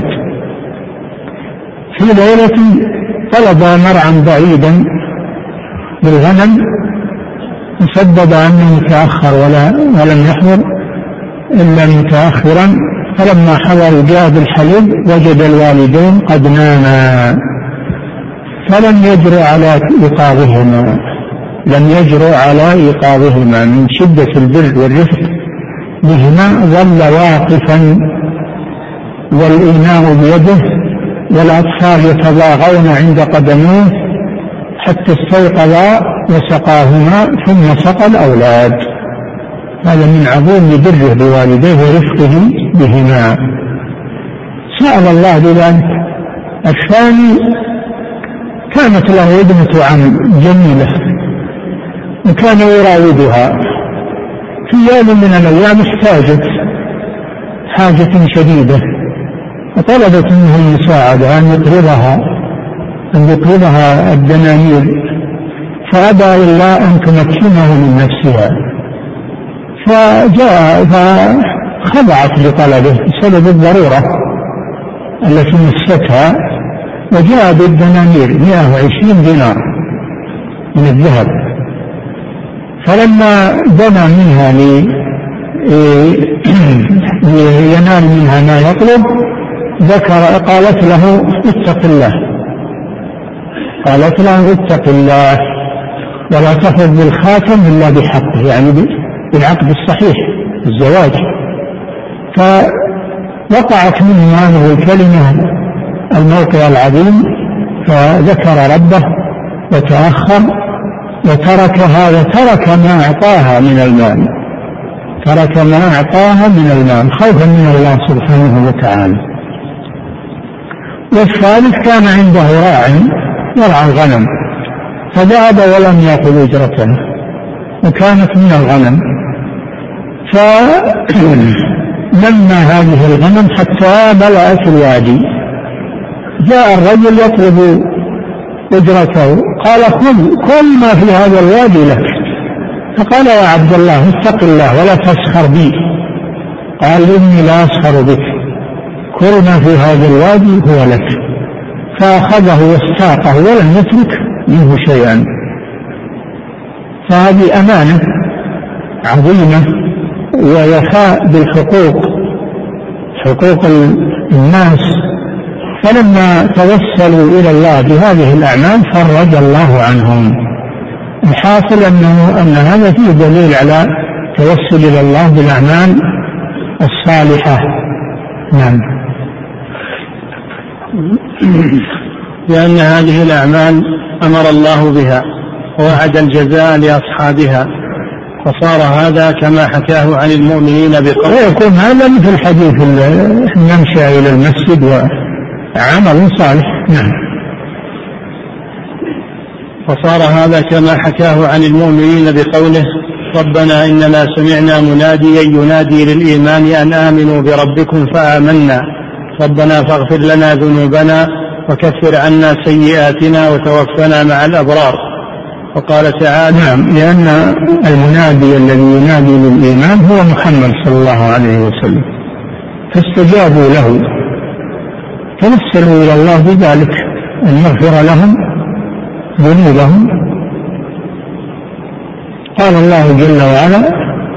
في ليلة طلب مرعا بعيدا بالغنم وسبب أنه تأخر ولا ولم يحضر إلا متأخرا، فلما حضر جاء بالحليب وجد الوالدين قد ناما فلم يجرؤ على إيقاظهما لم يجرؤ على إيقاظهما من شدة البر والرفق بهما، ظل واقفا والإناء بيده والأطفال يتضاغون عند قدميه حتى استيقظا وسقاهما ثم سقى الأولاد. هذا من عظيم بره بوالديه ورفقه بهما، سأل الله بذلك. الثاني كانت له ابنة عم جميلة وكان يراودها، في يوم من الأيام احتاجت حاجة شديدة فطلبت منه المساعدة أن يقرضها أن يقرضها الدنانير، فأبى إلا أن تمكنه من نفسها، فجاء فخضعت لطلبه بسبب الضرورة التي مستها، وجاء بالدنانير مئة وعشرين دينار من الذهب. فلما دنا منها لينال منها ما يطلب ذكر قالت له اتق الله قالت له اتق الله ولا تأخذ بالخاتم إلا بحقه، يعني بالعقد الصحيح الزواج. فوقعت منه هذه الكلمة الموقع العظيم، فذكر ربه وتأخر وتركها وترك ما أعطاها من المال ترك ما أعطاها من المال خوفا من الله سبحانه وتعالى. والثالث كان عنده راع يرعى الغنم فذهب ولم يأخذ أجرته وكانت من الغنم، فلما هذه الغنم حتى ملأت الوادي جاء الرجل يطلب أجرته، قال خذ كل ما في هذا الوادي لك. فقال يا عبد الله اتق الله ولا تسخر بي. قال إني لا أسخر بك، كل ما في هذا الوادي هو لك. فأخذه واستاقه ولم يترك منه شيئا. فهذه أمانة عظيمة ووفاء بالحقوق، حقوق الناس. فلما توسلوا إلى الله بهذه الأعمال فرج الله عنهم. الحاصل أنه أن هذا فيه دليل على توسل إلى الله بالأعمال الصالحة. نعم. لأن هذه الأعمال أمر الله بها ووعد الجزاء لأصحابها، فصار هذا كما حكاه عن المؤمنين بقوله. ويكون هذا مثل حديث نمشي إلى المسجد وعمل صالح. نعم. فصار هذا كما حكاه عن المؤمنين بقوله ربنا إننا سمعنا مناديا ينادي للإيمان أن آمنوا بربكم فآمنا ربنا فاغفر لنا ذنوبنا وكفر عنا سيئاتنا وتوفنا مع الأبرار. وقال تعالى نعم، لأن المنادي الذي ينادي للإيمان هو محمد صلى الله عليه وسلم، فاستجابوا له توسلوا إلى الله بذلك أن يغفر لهم ذنوبهم. قال الله جل وعلا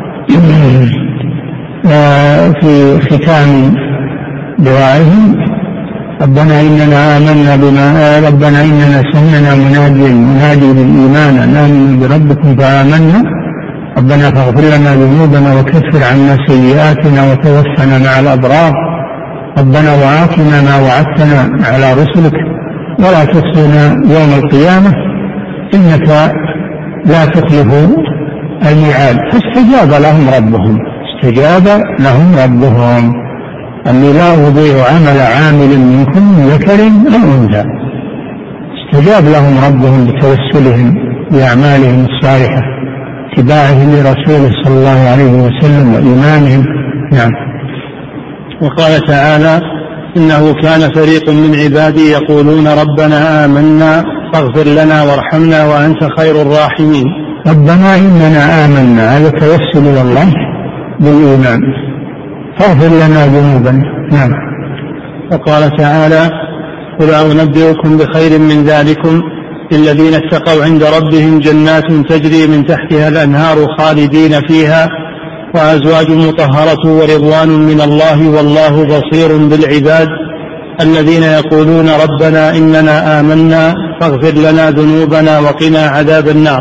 في ختام دعائهم ربنا إننا آمنا بما ربنا إننا سمعنا مناديا منادي للإيمان أن آمنوا بربكم فآمنا ربنا فاغفر لنا ذنوبنا وكفر عنا سيئاتنا وتوفنا مع الأبرار ربنا وآتنا ما وعدتنا على رسلك ولا تخزنا يوم القيامة إنك لا تخلف الميعاد. فاستجاب لهم ربهم استجاب لهم ربهم أني لا أضيع عمل عامل منكم من ذكر أو أنثى. استجاب لهم ربهم بتوسلهم بأعمالهم الصالحة اتباعهم لرسوله صلى الله عليه وسلم وإيمانهم. نعم. وقال تعالى إنه كان فريق من عبادي يقولون ربنا آمنا فاغفر لنا وارحمنا وأنت خير الراحمين. ربنا إننا آمنا، هذا توسل إلى الله بالإيمان، فاغفر لنا ذنوبنا. نعم. وقال تعالى قل أنبئكم بخير من ذلكم للذين اتقوا عند ربهم جنات تجري من تحتها الأنهار خالدين فيها وأزواج مطهرة ورضوان من الله والله بصير بالعباد الذين يقولون ربنا إننا آمنا فاغفر لنا ذنوبنا وقنا عذاب النار.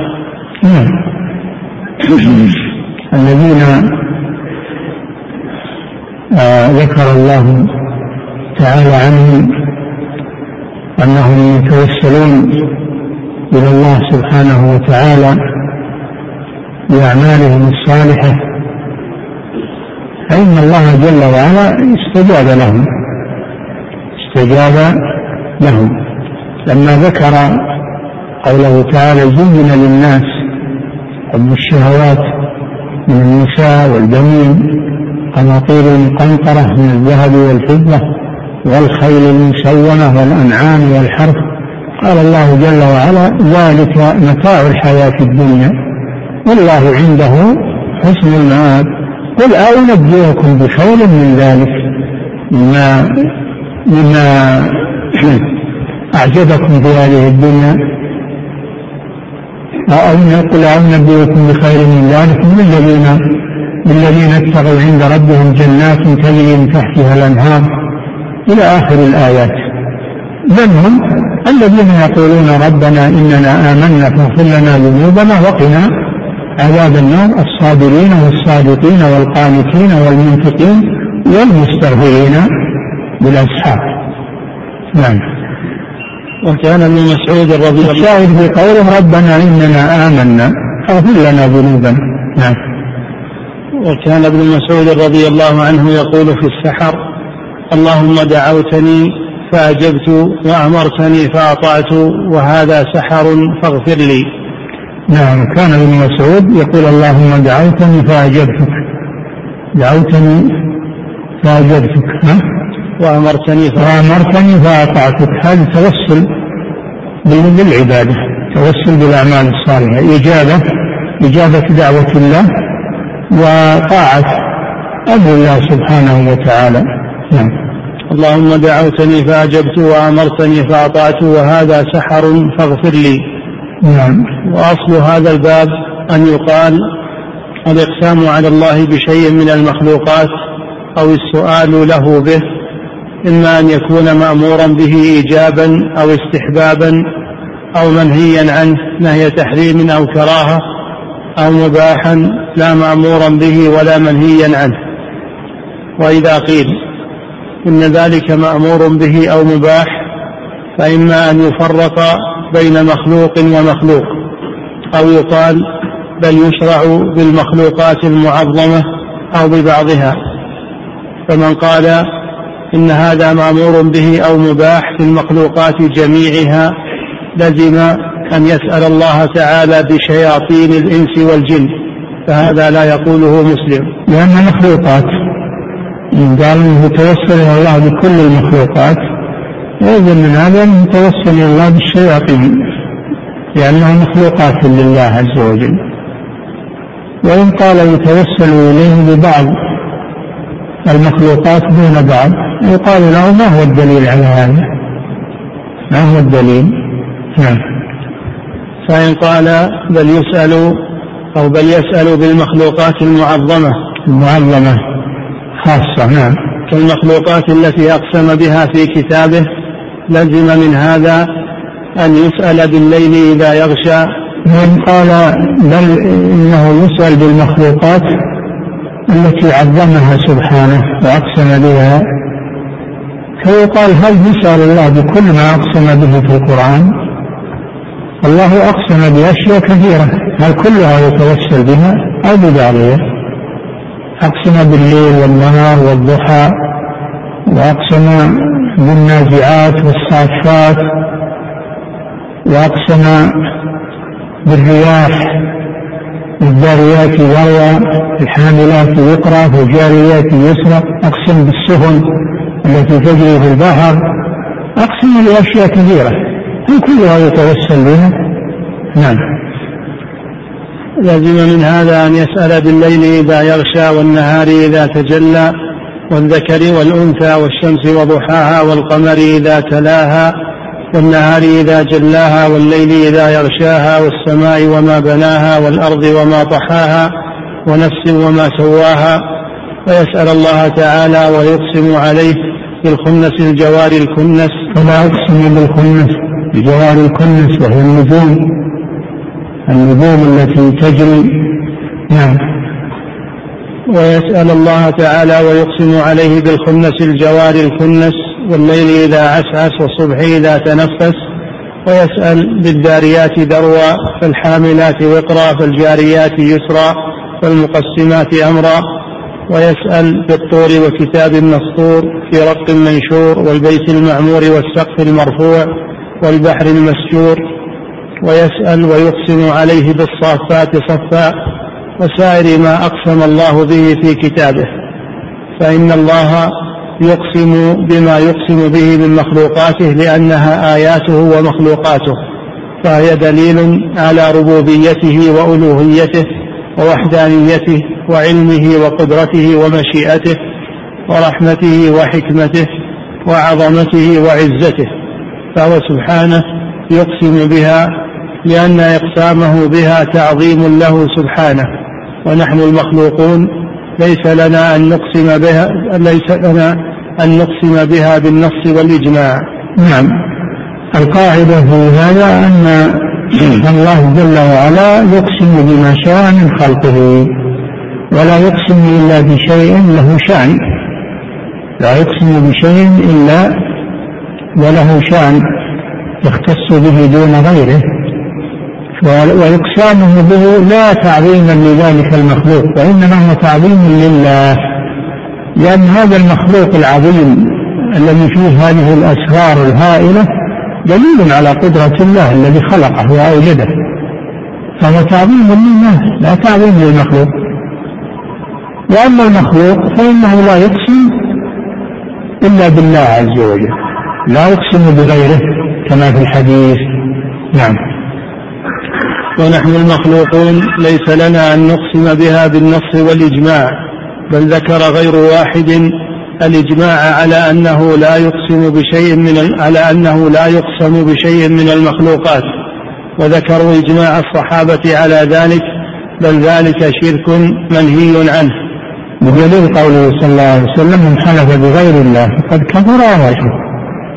الذين آه ذكر الله تعالى عنهم أنهم يتوسلون إلى الله سبحانه وتعالى بأعمالهم الصالحة، فإن الله جل وعلا استجاب لهم استجاب لهم لما ذكر قوله تعالى زين للناس حب الشهوات من النساء والبنين قناطير المقنطرة من الذهب والفضة والخيل المسومة والأنعام والحرث. قال الله جل وعلا ذلك متاع الحياة الدنيا والله عنده حسن المآب. قل أنبئكم بخير من ذلك مما مما أعجبكم في هذه الدنيا قل أنبئكم بخير من ذلك للذين الذين اتقوا عند ربهم جنات تجري من تحتها الأنهار إلى آخر الآيات. من هم؟ الذين يقولون ربنا إننا آمنا فاغفر لنا ذنوبنا وقنا عذاب النار الصابرين والصادقين والقانتين والمنفقين والمستغفرين بالأسحار. نعم. وكان ابن مسعود رضي الله عنه الشاهد في قوله ربنا إننا آمنا فاغفر لنا ذنوبنا. نعم. وكان ابن مسعود رضي الله عنه يقول في السحر اللهم دعوتني فأجبت وأمرتني فأطعت وهذا سحر فاغفر لي. نعم. كان ابن مسعود يقول اللهم دعوتني فأجبتك، دعوتني فأجبتك، ها؟ وأمرتني وأمرتني فأطعتك. هذا توسل بالعبادة، توسل بالأعمال الصالحة، إجابة إجابة دعوة الله وطاعة أمر الله سبحانه وتعالى. نعم. اللهم دعوتني فأجبت وأمرتني فأطعت وهذا سحر فاغفر لي. نعم. وأصل هذا الباب أن يقال الإقسام على الله بشيء من المخلوقات أو السؤال له به إما أن يكون مأمورا به إيجابا أو استحبابا أو منهيا عنه نهي تحريم أو كراهة، أو مباحا لا مأمورا به ولا منهيا عنه. وإذا قيل إن ذلك مأمور به أو مباح فإما أن يفرق بين مخلوق ومخلوق، أو يقال بل يشرع بالمخلوقات المعظمة أو ببعضها. فمن قال إن هذا مأمور به أو مباح في المخلوقات جميعها لزم أن يسأل الله تعالى بشياطين الإنس والجن، فهذا لا يقوله مسلم، لأن مخلوقات قال انه توسل الى الله بكل المخلوقات، وإذا من هذا انه توسل الى الله بالشياطين لأنها مخلوقات لله عز وجل. وإن قال يتوسل إليه ببعض المخلوقات دون بعض يقال له ما هو الدليل على هذا؟ ما هو الدليل؟ نعم. فإن قال بل يسأل أو بل يسأل بالمخلوقات المعظمة المعظمة خاصة، نعم، كالمخلوقات التي أقسم بها في كتابه لزم من هذا أن يسأل بالليل إذا يغشى. وإن قال بل إنه يسأل بالمخلوقات التي عظمها سبحانه وأقسم بها، فيقال هل يسأل الله بكل ما أقسم به في القرآن؟ الله أقسم بأشياء كثيرة، هل كلها يتوسل بها أو ببعضها؟ أقسم بالليل والنهار والضحى، وأقسم بالنازعات والصافات، وأقسم بالرياح والذاريات ذروا، الحاملات وقرا والجاريات يسرا، أقسم بالسفن التي تجري في البحر، أقسم بأشياء كثيرة، هل كلها يتوسل بها؟ نعم. لازم من هذا أن يسأل بالليل إذا يغشى والنهار إذا تجلى والذكر والأنثى والشمس وضحاها والقمر إذا تلاها والنهار إذا جلاها والليل إذا يغشاها والسماء وما بناها والأرض وما طحاها ونفس وما سواها، ويسأل الله تعالى ويقسم عليه بالخنس الجوار الكنس. ولا أقسم بالخنس الجوار الكنس وهي النجوم النجوم التي تجري. نعم. ويسأل الله تعالى ويقسم عليه بالخنس الجوار الكنس والليل إذا عسعس والصبح إذا تنفس، ويسأل بالذاريات ذروا فالحاملات وقرا فالجاريات يسرا فالمقسمات أمرا، ويسأل بالطور وكتاب مسطور في رق منشور والبيت المعمور والسقف المرفوع والبحر المسجور، ويسأل ويقسم عليه بالصافات صفا وسائر ما أقسم الله به في كتابه، فإن الله يقسم بما يقسم به من مخلوقاته لأنها آياته ومخلوقاته، فهي دليل على ربوبيته وألوهيته ووحدانيته وعلمه وقدرته ومشيئته ورحمته وحكمته وعظمته وعزته، فهو سبحانه يقسم بها لأن إقسامه بها تعظيم له سبحانه، ونحن المخلوقون ليس لنا أن نقسم بها ليس لنا أن نقسم بها بالنص والإجماع. نعم. القاعدة في هذا أن الله جل وعلا يقسم بما شاء من خلقه، ولا يقسم إلا بشيء له شأن، لا يقسم بشيء إلا وله شأن يختص به دون غيره، وإقسامه به لا تعظيما لذلك المخلوق وإنما هو تعظيم لله، لأن هذا المخلوق العظيم الذي فيه هذه الأسرار الهائلة دليل على قدرة الله الذي خلقه وأوجده، فهو تعظيم لله لا تعظيم للمخلوق. وأما المخلوق فإنه لا يقسم إلا بالله عز وجل، لا يقسم بغيره كما في الحديث. نعم. ونحن المخلوقون ليس لنا أن نقسم بها بالنص والإجماع، بل ذكر غير واحد الإجماع على أنه لا يقسم بشيء من على أنه لا يقسم بشيء من المخلوقات، وذكروا إجماع الصحابة على ذلك، بل ذلك شرك منهي عنه. بدليل قوله صلى الله عليه وسلم: من حلف بغير الله فقد كفر وأشرك.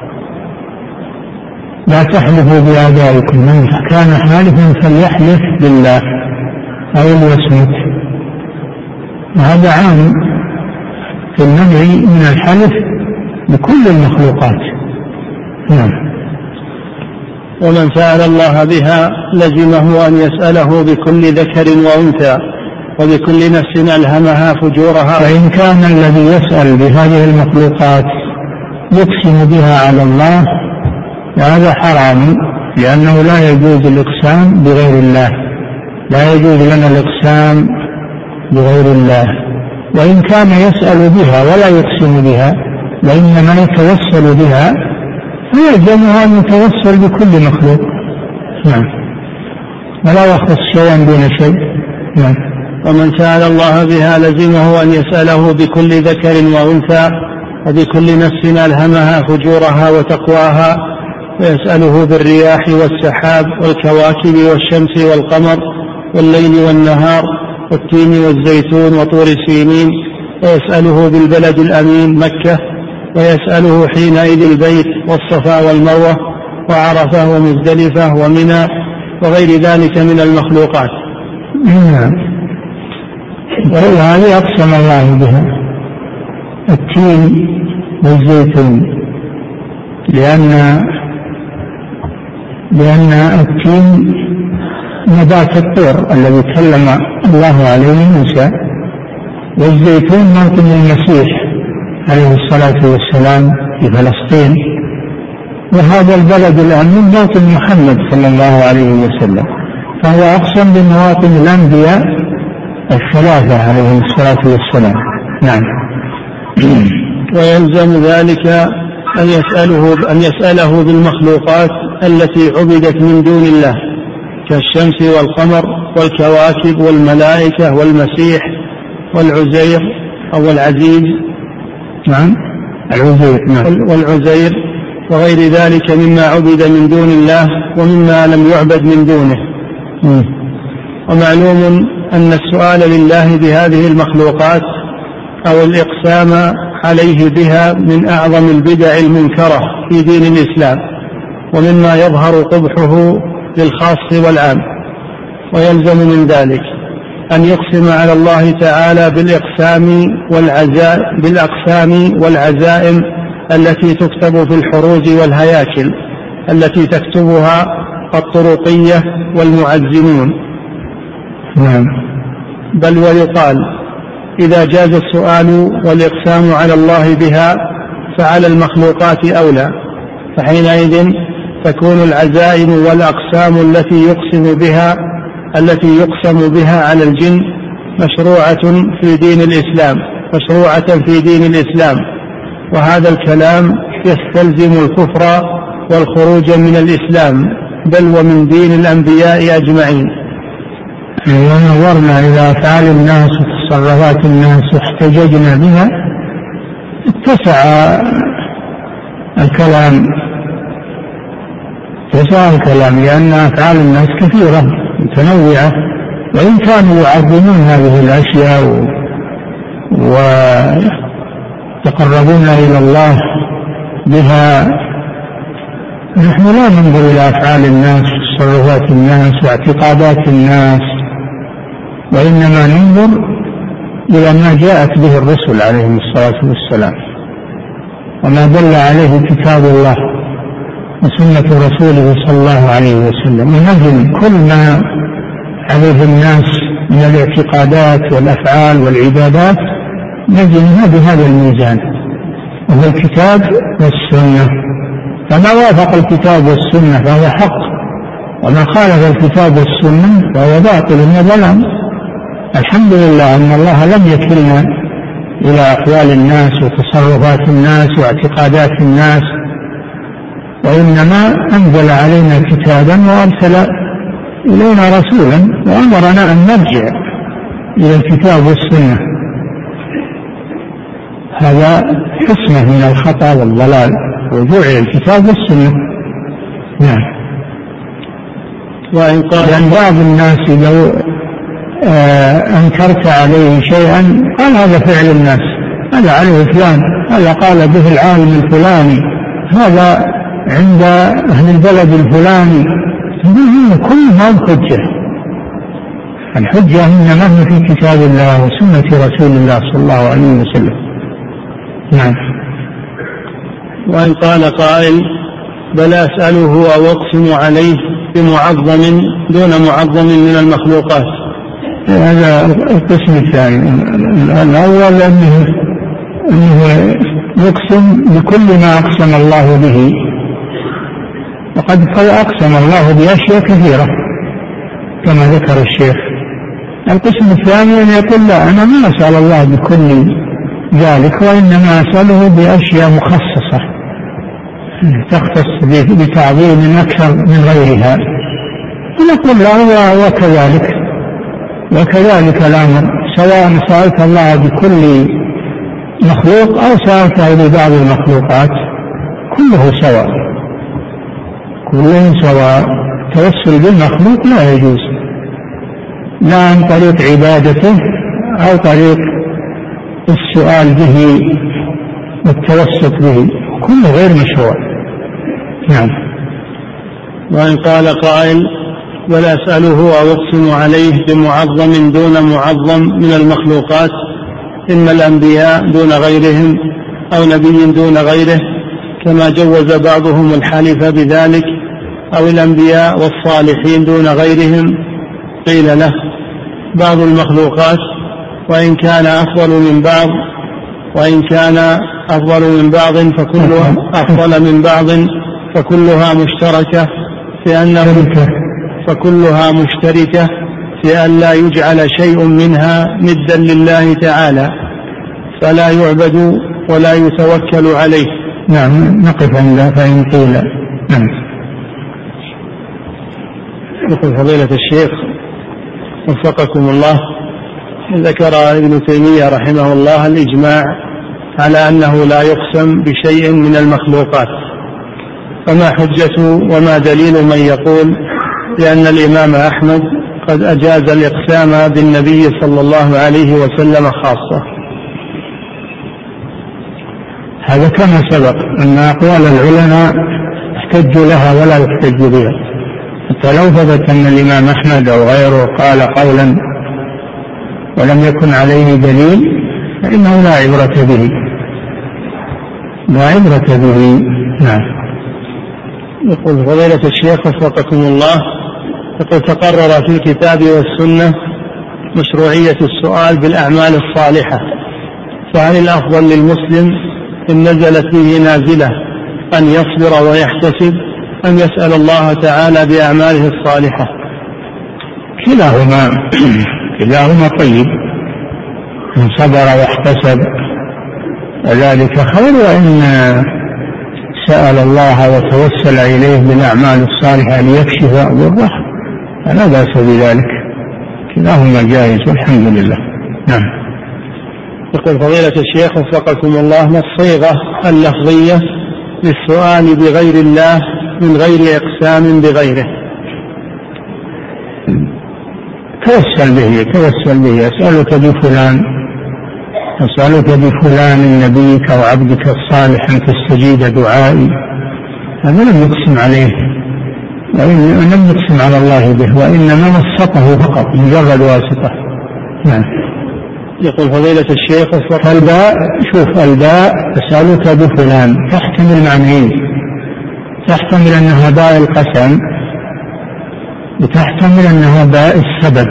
لا تحلفوا بآبائكم، من كان حالفا فليحلف بالله أو ليصمت. وهذا عام في النهي من الحلف بكل المخلوقات. نعم. ومن سأل الله بها لزمه أن يسأله بكل ذكر وأنثى وبكل نفس ألهمها فجورها. فإن كان الذي يسأل بهذه المخلوقات يقسم بها على الله فهذا حرام، لأنه لا يجوز الإقسام بغير الله، لا يجوز لنا الإقسام بغير الله. وإن كان يسأل بها ولا يقسم بها وإنما يتوسل بها فيلزمه أن يتوسل بكل مخلوق. نعم. ولا يخص شيئا دون شيء. نعم. ومن سأل الله بها لزمه أن يسأله بكل ذكر وأنثى وبكل نفس ألهمها فجورها وتقواها، ويسأله بالرياح والسحاب والكواكب والشمس والقمر والليل والنهار والتين والزيتون وطور سينين، ويسأله بالبلد الأمين مكة، ويسأله حينئذ البيت والصفا والمروة وعرفة ومزدلفة ومنى وغير ذلك من المخلوقات. نعم. وهذه أقسم الله بها: التين والزيتون، لأن لأن التين نبات الطور الذي كلم الله عليه موسى، والزيتون موطن المسيح عليه الصلاة والسلام في فلسطين، وهذا البلد الآمن موطن محمد صلى الله عليه وسلم، فهو أقسم بمواطن الأنبياء الثلاثة عليه الصلاة والسلام. نعم. ويلزم ذلك أن يسأله, أن يسأله بالمخلوقات التي عبدت من دون الله كالشمس والقمر والكواكب والملائكة والمسيح والعزير أو العزيز. نعم. العزير. نعم. والعزير وغير ذلك مما عبد من دون الله ومما لم يعبد من دونه. م. ومعلوم أن السؤال لله بهذه المخلوقات أو الإقسام عليه بها من أعظم البدع المنكرة في دين الإسلام، ومما يظهر قبحه للخاص والعام. ويلزم من ذلك أن يقسم على الله تعالى بالإقسام والعزاء بالأقسام والعزائم التي تكتب في الحروز والهياكل التي تكتبها الطرقية والمعزمون. نعم. بل ويقال إذا جاز السؤال والإقسام على الله بها فعلى المخلوقات أولى، فحينئذ تكون العزائم والأقسام التي يقسم بها التي يقسم بها على الجن مشروعة في دين الإسلام مشروعة في دين الإسلام وهذا الكلام يستلزم الكفر والخروج من الإسلام بل ومن دين الأنبياء أجمعين. ونظرنا إلى أفعال الناس وتصرفات الناس واحتججنا بها اتسع الكلام اتسع الكلام لأن أفعال الناس كثيرة متنوعة، وإن كانوا يعظمون هذه الأشياء ويتقربون إلى الله بها، نحن لا ننظر إلى أفعال الناس وتصرفات الناس واعتقادات الناس، وإنما ننظر إلى ما جاءت به الرسل عليهم الصلاة والسلام وما دل عليه كتاب الله وسنة رسوله صلى الله عليه وسلم، ونجد كل ما عليه الناس من الاعتقادات والأفعال والعبادات نجدها بهذا الميزان، وهو الكتاب والسنة، فما وافق الكتاب والسنة فهو حق، وما خالف الكتاب والسنة فهو باطل وضلال. الحمد لله أن الله لم يكلنا إلى أقوال الناس وتصرفات الناس واعتقادات الناس، وإنما أنزل علينا كتابا وأرسل إلينا رسولا وأمرنا أن نرجع إلى الكتاب والسنة. هذا حسنة من الخطأ والضلال، رجوع إلى الكتاب والسنة. نعم. وإن قال لأن بعض الناس لو آه أنكرت عليه شيئا قال هذا فعل الناس، هذا عليه فلان، هذا قال به العالم الفلاني، هذا عند أهل البلد الفلاني. كل ما الحجة، الحجة إنما هي في كتاب الله وسنة رسول الله صلى الله عليه وسلم. نعم. وإن قال قائل بل أسأله أو أقسم عليه بمعظم دون معظم من المخلوقات، هذا القسم الثاني. الأول أنه, أنه يقسم بكل ما أقسم الله به، وقد أقسم الله بأشياء كثيرة كما ذكر الشيخ. القسم الثاني أن يقول لا، أنا ما أسأل الله بكل ذلك، وإنما أسأله بأشياء مخصصة تختص بتعظيم أكثر من غيرها، ونقول له وكذلك وكذلك الأمر، سواء سألت الله بكل مخلوق أو سألته ببعض المخلوقات كله سواء، كله سواء. التوسل بالمخلوق لا يجوز، لا عن طريق عبادته أو طريق السؤال به والتوسط به، كله غير مشروع. نعم. وإن قال قائل بل أسأله أو أقسم عليه بمعظم دون معظم من المخلوقات، إما الأنبياء دون غيرهم أو نبي دون غيره، كما جوز بعضهم الحلف بذلك، أو الأنبياء والصالحين دون غيرهم، قيل له بعض المخلوقات وإن كان أفضل من بعض، وإن كان أفضل من بعض فكلها أفضل من بعض فكلها مشتركة في أنه فكلها مشتركة في أن لا يجعل شيء منها ندا لله تعالى، فلا يعبد ولا يتوكل عليه. نعم. نقف عند فإن قيل. نعم. يقول فضيلة الشيخ وفقكم الله، ذكر ابن تيمية رحمه الله الإجماع على أنه لا يقسم بشيء من المخلوقات، فما حجة وما دليل من يقول لأن الإمام أحمد قد أجاز الإقسام بالنبي صلى الله عليه وسلم خاصة؟ هذا كما سبق أن أقوال العلماء احتجوا لها ولا يحتج بها، حتى لو ثبت أن الإمام أحمد أو غيره قال قولا ولم يكن عليه دليل فإنه لا عبرة به، لا عبرة به. نعم. يقول فضيلة الشيخ وفقكم الله، يقول تقرر في الكتاب والسنة مشروعية السؤال بالأعمال الصالحة، فهل الأفضل للمسلم إن نزلت به نازلة أن يصبر ويحتسب، أم يسأل الله تعالى بأعماله الصالحة؟ كلاهما كلاهما طيب، إن صبر واحتسب وذلك خير، وإن سأل الله وتوسل إليه بالأعمال الصالحة ليكشف ضره فلا بأس بذلك، كلاهما جائز والحمد لله. نعم. يقول فضيلة الشيخ وفقكم الله، ما الصيغة اللفظية للسؤال بغير الله من غير إقسام بغيره؟ توسل به توسل به أسألك بفلان أسألك بفلان نبيك أو عبدك الصالح أن تستجيب دعائي، هذا لم يقسم عليه، لم يقسم على الله به، وإنما وسطه فقط مجرد واسطة. نعم. يقول فضيلة الشيخ الباء، شوف الباء أسألك بفلان تحتمل معنيين، تحتمل أنها باء القسم وتحتمل أنها باء السبب،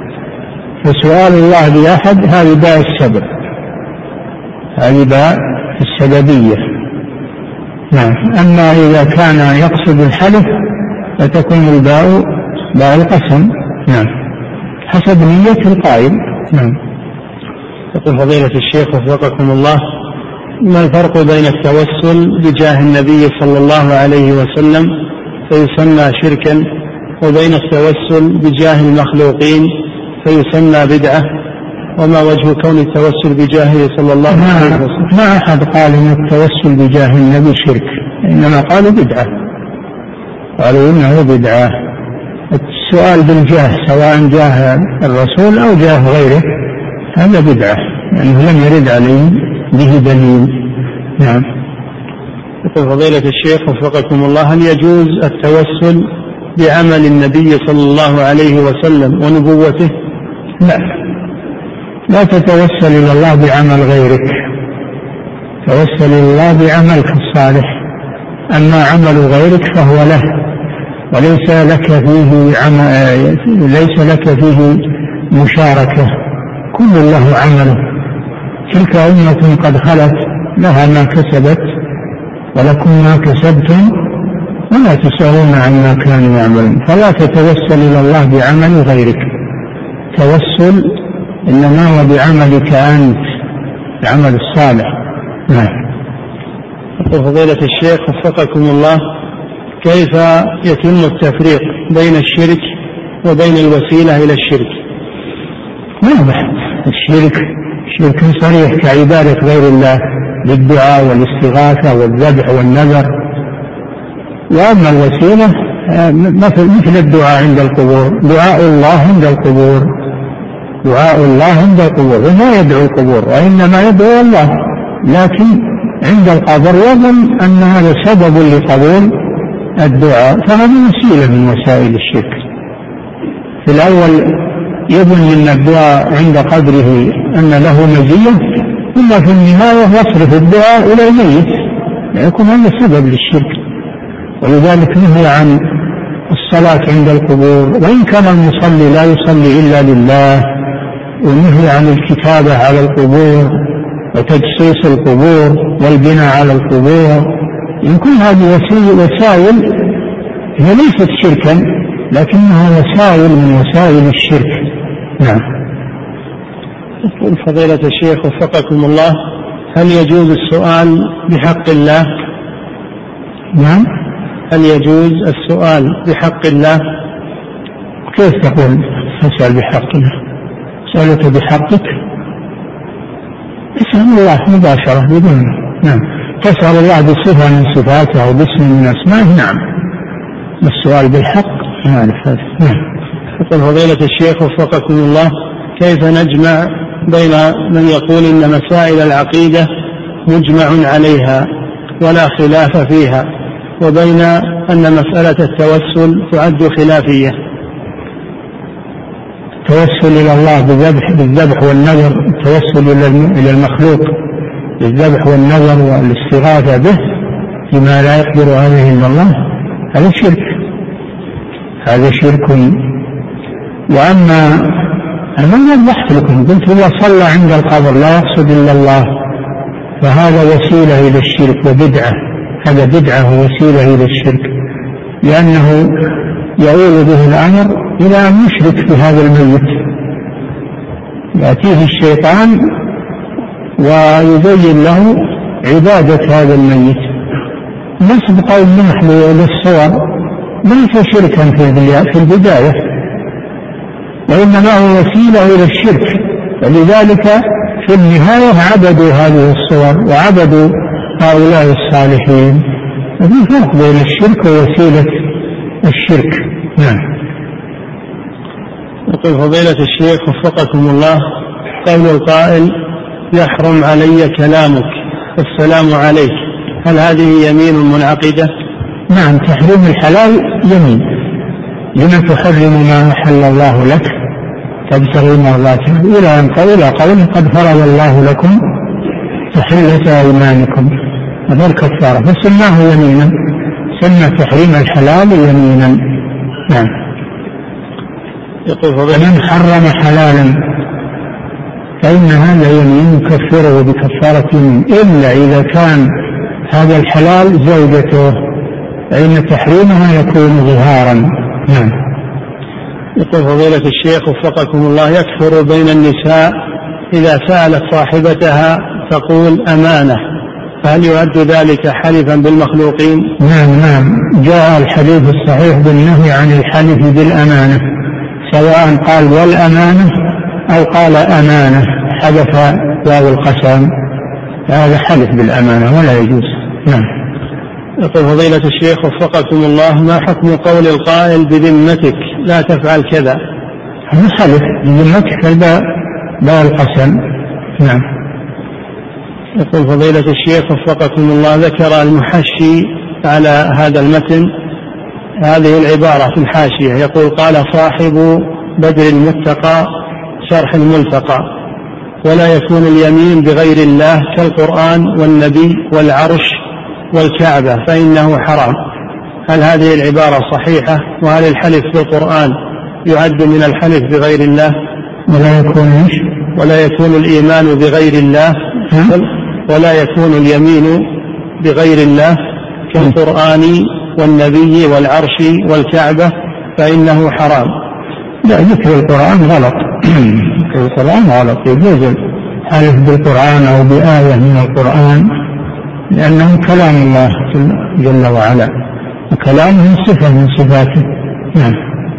فسؤال الله بأحد هذه باء السبب، هذه باء السببية. نعم. أما إذا كان يقصد الحلف فتكون الباء باء القسم. نعم. حسب نية القائل. نعم. يقول فضيلة الشيخ وفقكم الله: ما الفرق بين التوسل بجاه النبي صلى الله عليه وسلم فيسمى شركا وبين التوسل بجاه المخلوقين فيسمى بدعة؟ وما وجه كون التوسل بجاهه صلى الله عليه وسلم؟ ما أحد قال إن التوسل بجاه النبي شرك، إنما قالوا بدعة، قالوا إنه بدعة. السؤال بالجاه سواء جاه الرسول أو جاه غيره هذا بدعة، لأنه يعني لم يرد عليه به دليل. نعم. يقول فضيلة الشيخ وفقكم الله: هل يجوز التوسل بعمل النبي صلى الله عليه وسلم ونبوته؟ لا، لا تتوسل إلى الله بعمل غيرك، توسل إلى الله بعملك الصالح، أما عمل غيرك فهو له وليس لك فيه عمل، ليس لك فيه مشاركة، كل له عمله. تلك أمة قد خلت لها ما كسبت ولكم ما كسبتم ولا تسألون عما كانوا يعملون. فلا تتوسل إلى الله بعمل غيرك، توسل إنما هو بعملك أنت، العمل الصالح. نعم. يقول فضيلة الشيخ وفقكم الله: كيف يتم التفريق بين الشرك وبين الوسيلة إلى الشرك؟ واضح، الشرك شرك صريح كعبادة غير الله بالدعاء والاستغاثة والذبح والنذر، وأما الوسيلة مثل الدعاء عند القبور، دعاء الله عند القبور، دعاء الله عند القبور، وما يدعو القبور وإنما يدعو الله، لكن عند القبر يظن أن هذا سبب لقبول الدعاء، فهذه وسيلة من وسائل الشرك. في الأول يظن أن الدعاء عند قبره أن له مزية، ثم في النهاية يصرف الدعاء إلى الميت، يكون هذا سبب للشرك. ولذلك نهي عن الصلاة عند القبور، وإن كان المصلي لا يصلي إلا لله، ونهي عن الكتابة على القبور وتجسيس القبور والبناء على القبور. يمكن هذه وسائل هي ليست شركا لكنها وسائل من وسائل الشرك. نعم. يقول فضيلة الشيخ وفقكم الله: هل يجوز السؤال بحق الله؟ نعم. هل يجوز السؤال بحق الله؟ كيف تقول تسأل بحق الله؟ سألت بحقك؟ اسأل الله مباشرة بدون. نعم. تسأل الله بصفة من صفاته أو باسم من أسمائه. نعم. السؤال بالحق نعرف هذا. نعم. يقول فضيلة الشيخ وفقكم الله: كيف نجمع بين من يقول إن مسائل العقيدة مجمع عليها ولا خلاف فيها، وبين أن مسألة التوسل تعد خلافية؟ التوسل إلى الله بالذبح بالذبح والنذر، التوسل إلى المخلوق بالذبح والنذر والاستغاثة به فيما لا يقدر عليه إلا الله، هذا شرك، هذا شرك. وأما أنا وضحت لكم، قلت إذا صلى عند القبر لا يقصد إلا الله فهذا وسيلة إلى الشرك وبدعة، هذا بدعة ووسيلة إلى الشرك، لأنه يؤول به الأمر إلى أن يشرك في هذا الميت، يأتيه الشيطان ويزين له عبادة هذا الميت. نسب قول نوح للصور ليس شركا في البداية، وإنما هو وسيلة إلى الشرك، ولذلك في النهاية عبدوا هذه الصور وعبدوا هؤلاء الصالحين. ففي فرق بين الشرك ووسيلة الشرك. نعم. يقول فضيلة الشيخ وفقكم الله: قول القائل يحرم علي كلامك السلام عليك، هل هذه يمين منعقدة؟ نعم، تحريم الحلال يمين. لما تحرم ما أحل الله لك تبتغي مرضاته، إلى أن قول قول قد فرض الله لكم تحلة أيمانكم، هذا الكفارة، فسماه يمينا، سمى تحريم الحلال يمينا. نعم. يقول فمن حرم حلالا فإن هذا يمين يكفره بكفارة يمين، إلا إذا كان هذا الحلال زوجته، فإن تحريمها يكون ظهارا. نعم. يقول فضيلة الشيخ وفقكم الله: يكثر بين النساء إذا سألت صاحبتها تقول أمانة، فهل يعد ذلك حلفا بالمخلوقين؟ نعم نعم، جاء الحديث الصحيح بالنهي عن الحلف بالأمانة، سواء قال والأمانة أو قال أمانة حدث واو القسم، هذا حلف بالأمانة ولا يجوز. نعم. يقول فضيلة الشيخ وفقكم الله: ما حكم قول القائل بذمتك لا تفعل كذا؟ هذا حلف بذمتك الباء باء القسم. نعم. يقول فضيلة الشيخ وفقكم الله: ذكر المحشي على هذا المتن هذه العبارة في الحاشية، يقول: قال صاحب بدر المتقى شرح الملتقى: ولا يكون اليمين بغير الله كالقرآن والنبي والعرش والكعبة فإنه حرام. هل هذه العبارة صحيحة؟ وهل الحلف بالقرآن يعد من الحلف بغير الله؟ ولا يكون إيش؟ ولا يكون الإيمان بغير الله ولا يكون اليمين بغير الله كالقرآن والنبي والعرش والكعبة فإنه حرام. لا، ذكر القرآن غلط. ذكر القرآن غلط، يجوز الحلف بالقرآن أو بآية من القرآن لأنه كلام الله جل وعلا، وكلامه صفة من صفاته. نعم.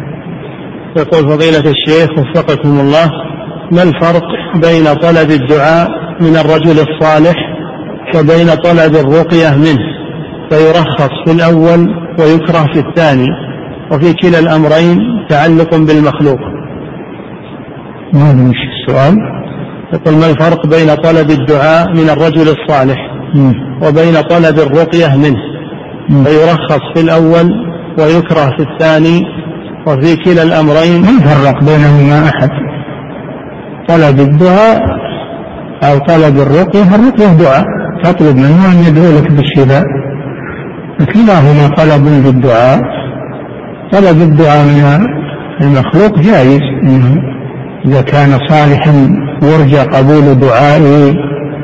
يقول فضيلة الشيخ وفقكم الله: ما الفرق بين طلب الدعاء من الرجل الصالح وبين طلب الرقية منه، فيرخص في الأول ويكره في الثاني، وفي كلا الأمرين تعلق بالمخلوق؟ ما مش السؤال. يقول: ما الفرق بين طلب الدعاء من الرجل الصالح وبين طلب الرقية منه، فيرخص في الأول ويكره في الثاني، وفي كلا الأمرين؟ ما فرق بينهما أحد. طلب الدعاء أو طلب الرقية، الرقية دعاء تطلب منه أن يدعو لك بالشفاء، كلاهما طلب للدعاء. طلب الدعاء من المخلوق جائز إذا كان صالحا يرجى قبول دعائه،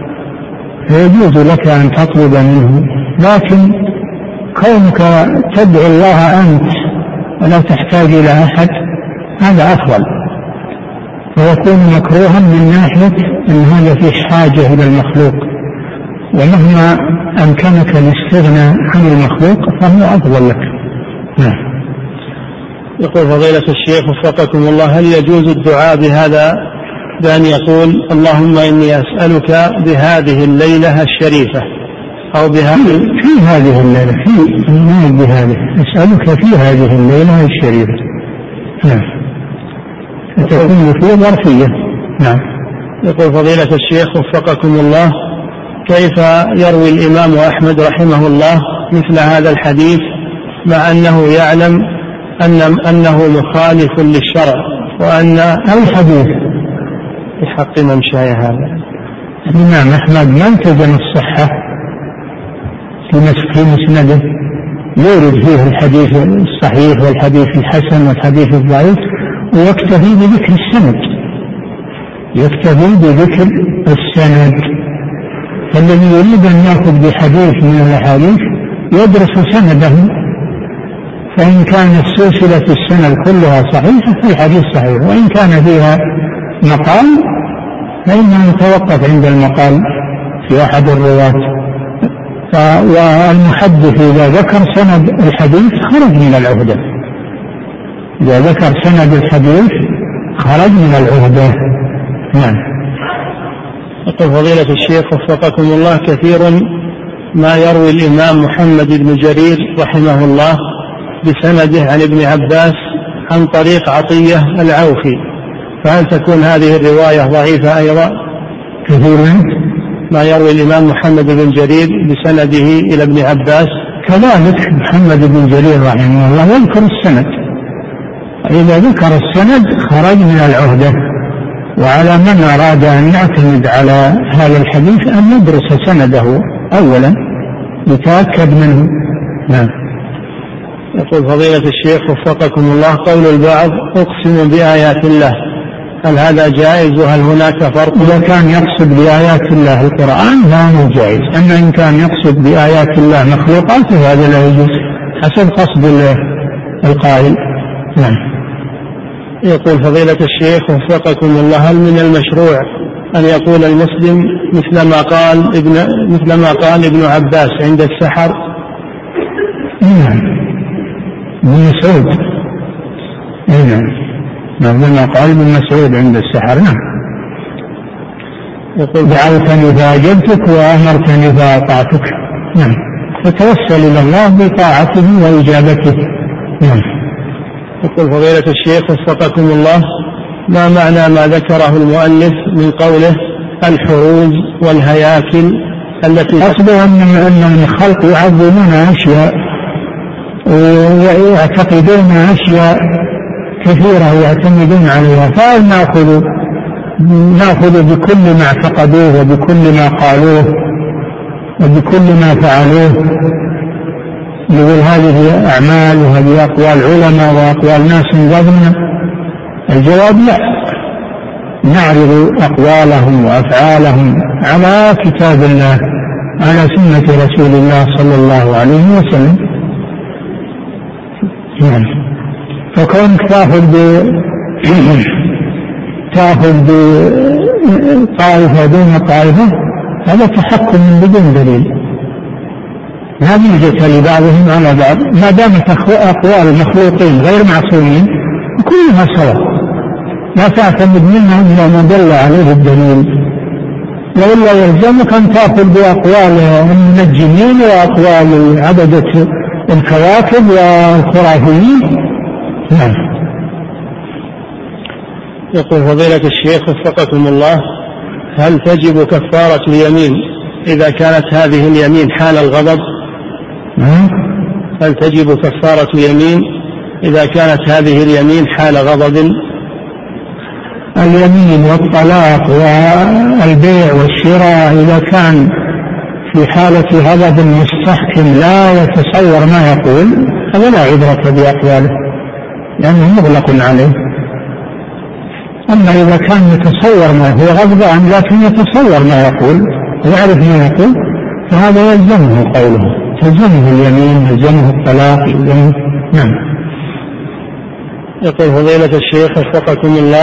فيجوز لك أن تطلب منه، لكن كونك تدعو الله أنت ولا تحتاج إلى أحد هذا أفضل، فيكون مكروها من ناحية أن هذا فيه حاجة إلى المخلوق، ومهما أمكنك الاستغناء عن المخلوق فهو أفضل لك. نعم. يقول فضيلة الشيخ وفقكم الله: هل يجوز الدعاء بهذا، بأن يقول: اللهم إني أسألك بهذه الليلة الشريفة، أو بهذه في هذه الليلة، في ما بهذه، أسألك في هذه الليلة الشريفة. نعم. تكون في ظرفية. نعم. يقول فضيلة الشيخ وفقكم الله: كيف يروي الإمام أحمد رحمه الله مثل هذا الحديث مع أنه يعلم أن أنه مخالف للشرع، وأن الحديث في حق من شاء هذا؟ الإمام أحمد ما التزم الصحة في مسنده، يورد فيه الحديث الصحيح والحديث الحسن والحديث الضعيف، ويكتفي بذكر السند، يكتفي بذكر السند. فالذي يريد أن يأخذ بحديث من الأحاديث يدرس سنده، فإن كانت سلسلة السند كلها صحيحة فالحديث صحيح، وإن كان فيها مقال فإنه يتوقف عند المقال في أحد الرواة. والمحدث إذا ذكر سند الحديث خرج من العهدة، إذا ذكر سند الحديث خرج من العهدة. نعم. يقول فضيلة الشيخ وفقكم الله: كثير ما يروي الإمام محمد بن جرير رحمه الله بسنده عن ابن عباس عن طريق عطية العوفي، فهل تكون هذه الرواية ضعيفة أيضا؟ كثير ما يروي الإمام محمد بن جرير بسنده إلى ابن عباس، كذلك محمد بن جرير رحمه الله يذكر السند، إذا ذكر السند خرج من العهدة. وعلى من أراد أن يعتمد على هذا الحديث أن ندرس سنده أولا يتأكد منه. نعم. يقول فضيلة الشيخ وفقكم الله: قول البعض: أقسم بآيات الله، هل هذا جائز وهل هناك فرق؟ إذا كان يقصد بآيات الله القرآن فهو جائز، أما إن كان يقصد بآيات الله مخلوقات فهذا لا يجوز حسب قصد القائل. نعم. يقول فضيلة الشيخ وفقكم الله، هل من المشروع أن يقول المسلم مثل ما قال ابن مثل ما قال ابن عباس عند السحر؟ نعم، ابن مسعود. نعم، مثل ما قال ابن مسعود عند السحر. نعم. يقول دعوتني فأجبتك وأمرتني فأطعتك. نعم، فتوسل إلى الله بطاعته وإجابته. نعم. يقول فضيلة الشيخ وفقكم الله، ما معنى ما ذكره المؤلف من قوله الحروز والهياكل التي أصبح أن الخلق يعظمون أشياء ويعتقدون أشياء كثيرة ويعتمدون عليها، فهل نأخذ نأخذ بكل ما اعتقدوه وبكل ما قالوه وبكل ما فعلوه، نقول هذه أعمال وهذه أقوال علماء وأقوال ناس قبلنا؟ الجواب لا، نعرض أقوالهم وأفعالهم على كتاب الله على سنة رسول الله صلى الله عليه وسلم. يعني فكونك تأخذ ب تأخذ بطائفة دون طائفة هذا تحكم بدون دليل، لا ميزة لبعضهم على بعض ما دامت أقوال المخلوقين غير معصومين كلها سواء، لا تعتمد منها إلا ما دل عليه الدليل، وإلا يلزمك أن تأخذ بأقوال المنجمين وأقوال عبدة الكواكب والخرافيين. نعم. يقول فضيلة الشيخ وفقكم الله، هل تجب كفارة اليمين إذا كانت هذه اليمين حال الغضب؟ هل تجب كفارة اليمين إذا كانت هذه اليمين حال غضب؟ اليمين والطلاق والبيع والشراء إذا كان في حالة غضب مستحكم لا يتصور ما يقول هذا لا عبرة بأقواله لأنه مغلق عليه. أما إذا كان يتصور ما هو غضبان لكن يتصور ما يقول ويعرف ما يقول فهذا يلزمه قوله، يلزمه اليمين، يلزمه الطلاق، يلزمه. نعم. يقول فضيلة الشيخ وفقكم الله،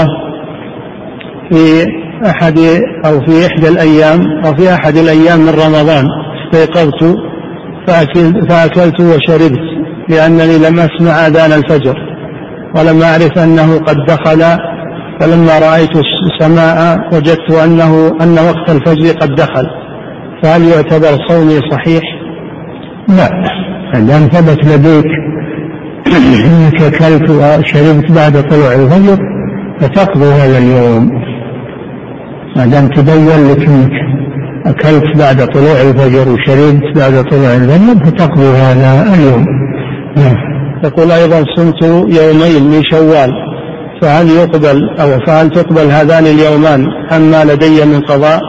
في أحد أو في إحدى الأيام أو في أحد الأيام من رمضان استيقظت فأكل فأكلت وشربت لأنني لم أسمع أذان الفجر ولم أعرف أنه قد دخل، فلما رأيت السماء وجدت أنه أن وقت الفجر قد دخل، فهل يعتبر صومي صحيح؟ لا، الآن ثبت لديك أنك أكلت وشربت بعد طلوع الفجر فتقضي هذا اليوم، ما دام تبين لك أنك أكلت بعد طلوع الفجر وشربت بعد طلوع الفجر فتقضي هذا اليوم. يقول أيضا صمت يومين من شوال، فهل يقبل أو فهل تقبل هذان اليومان أم ما لدي من قضاء؟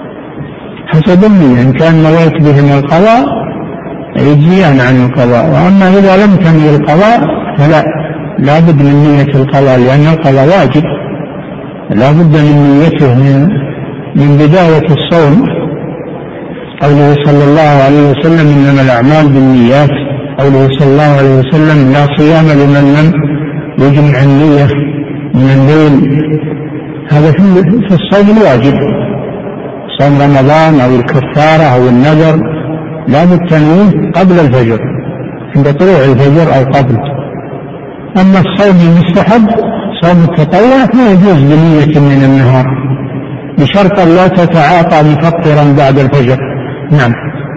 حسب النية، إن كان نويت بهم القضاء يجزيان عن القضاء، وأما إذا لم تنوي القضاء فلا، لا بد من نية القضاء لأن القضاء واجب، لا بد من نيته من, من بداية الصوم. قوله صلى الله عليه وسلم إنما الأعمال بالنيات، قوله صلى الله عليه وسلم لا صيام لمن لم يجمع النية من الليل، هذا في الصوم الواجب، صوم رمضان أو الكفارة أو النذر لا بالتنويه قبل الفجر عند طلوع الفجر أو قبل. أما الصوم المستحب صوم التطوع لا يجوز بنية من النهار بشرط لا تتعاطى مفطرا بعد الفجر. نعم.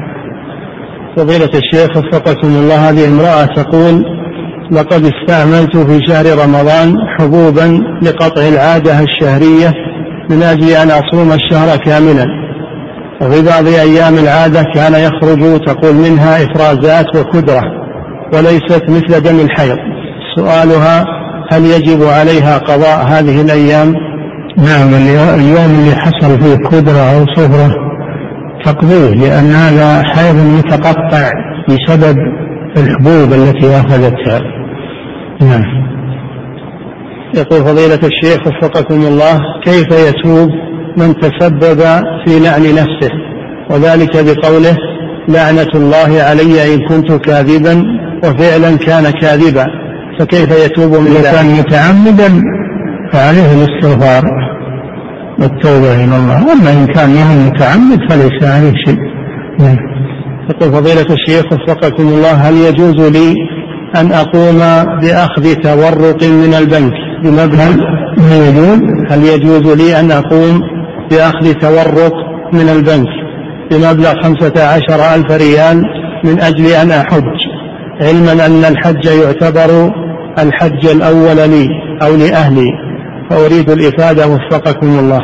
فضيلة الشيخ وفقكم الله، هذه امرأة تقول لقد استعملت في شهر رمضان حبوبا لقطع العادة الشهرية من أجل أن أصوم الشهر كاملا، وفي بعض أيام العادة كان يخرج تقول منها إفرازات وكدرة وليست مثل دم الحيض، سؤالها هل يجب عليها قضاء هذه الأيام؟ نعم، اليوم اللي حصل فيه كدرة أو صفرة تقضيه لأن هذا حيض متقطع بسبب الحبوب التي أخذتها. نعم. يقول فضيلة الشيخ وفقكم الله: كيف يتوب من تسبب في لعن نفسه وذلك بقوله لعنة الله علي إن كنت كاذبا وفعلا كان كاذبا، فكيف يتوب من ذلك؟ إذا كان متعمدا فعليه الاستغفار والتوبة إلى الله، أما إن كان يهم متعمد فليس عليه شيء. يقول فضيلة الشيخ وفقكم الله: هل يجوز لي أن أقوم بأخذ تورق من البنك بمبلغ هل يجوز لي أن أقوم بأخذ تورق من البنك بمبلغ خمسة عشر ألف ريال من أجل أن أحج، علما أن الحج يعتبر الحج الأول لي أو لأهلي، فأريد الإفادة وفقكم الله.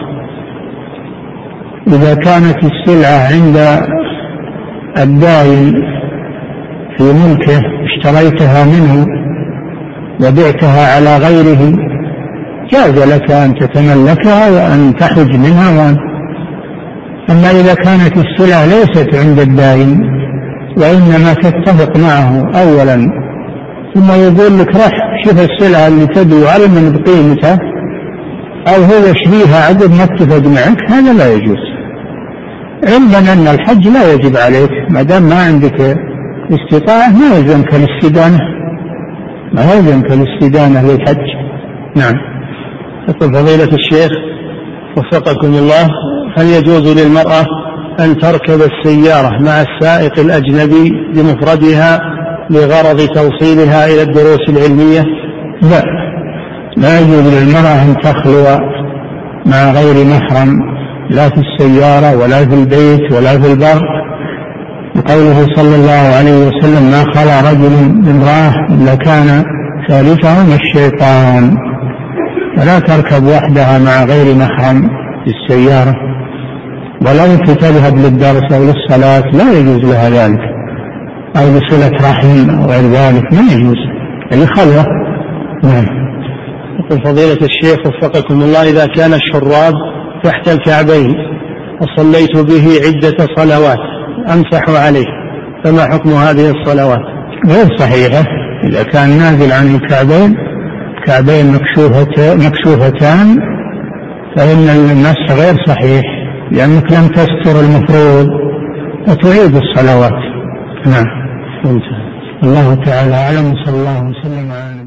إذا كانت السلعة عند الدائن في ملكه اشتريتها منه وبعتها على غيره جاز لك أن تتملكها وأن تحج منها وأن. أما إذا كانت السلعة ليست عند الدائن وإنما تتفق معه أولا ثم يقول لك رح شوف السلعة اللي تدعو على من بقيمتها أو هو يشريها عقب ما اتفق معك، هذا لا يجوز، علما أن الحج لا يجب عليك ما دام ما عندك استطاعة، ما يلزمك الاستدانة ما يلزمك الاستدانة للحج. نعم. يقول فضيلة الشيخ وفقكم الله: هل يجوز للمرأة أن تركب السيارة مع السائق الأجنبي بمفردها لغرض توصيلها إلى الدروس العلمية؟ لا، لا يجوز للمرأة أن تخلو مع غير محرم لا في السيارة ولا في البيت ولا في البر، بقوله صلى الله عليه وسلم: ما خلا رجل بامرأة إلا كان ثالثهما الشيطان. فلا تركب وحدها مع غير محرم في السيارة، ولو تذهب للدرس أو للصلاة لا يجوز لها ذلك، أو لصلة رحم أو غير ذلك ما يجوز، هذه خلوة. نعم. يقول فضيلة الشيخ وفقكم الله: إذا كان الشراب تحت الكعبين وصليت به عدة صلوات أمسح عليه، فما حكم هذه الصلوات؟ غير صحيحة. إذا كان نازل عن الكعبين كعبين مكشوفتان فإن المسح غير صحيح، لأنك لم تستر المفروض وتعيد الصلوات. نعم. الله تعالى أعلم. صلى الله وسلم على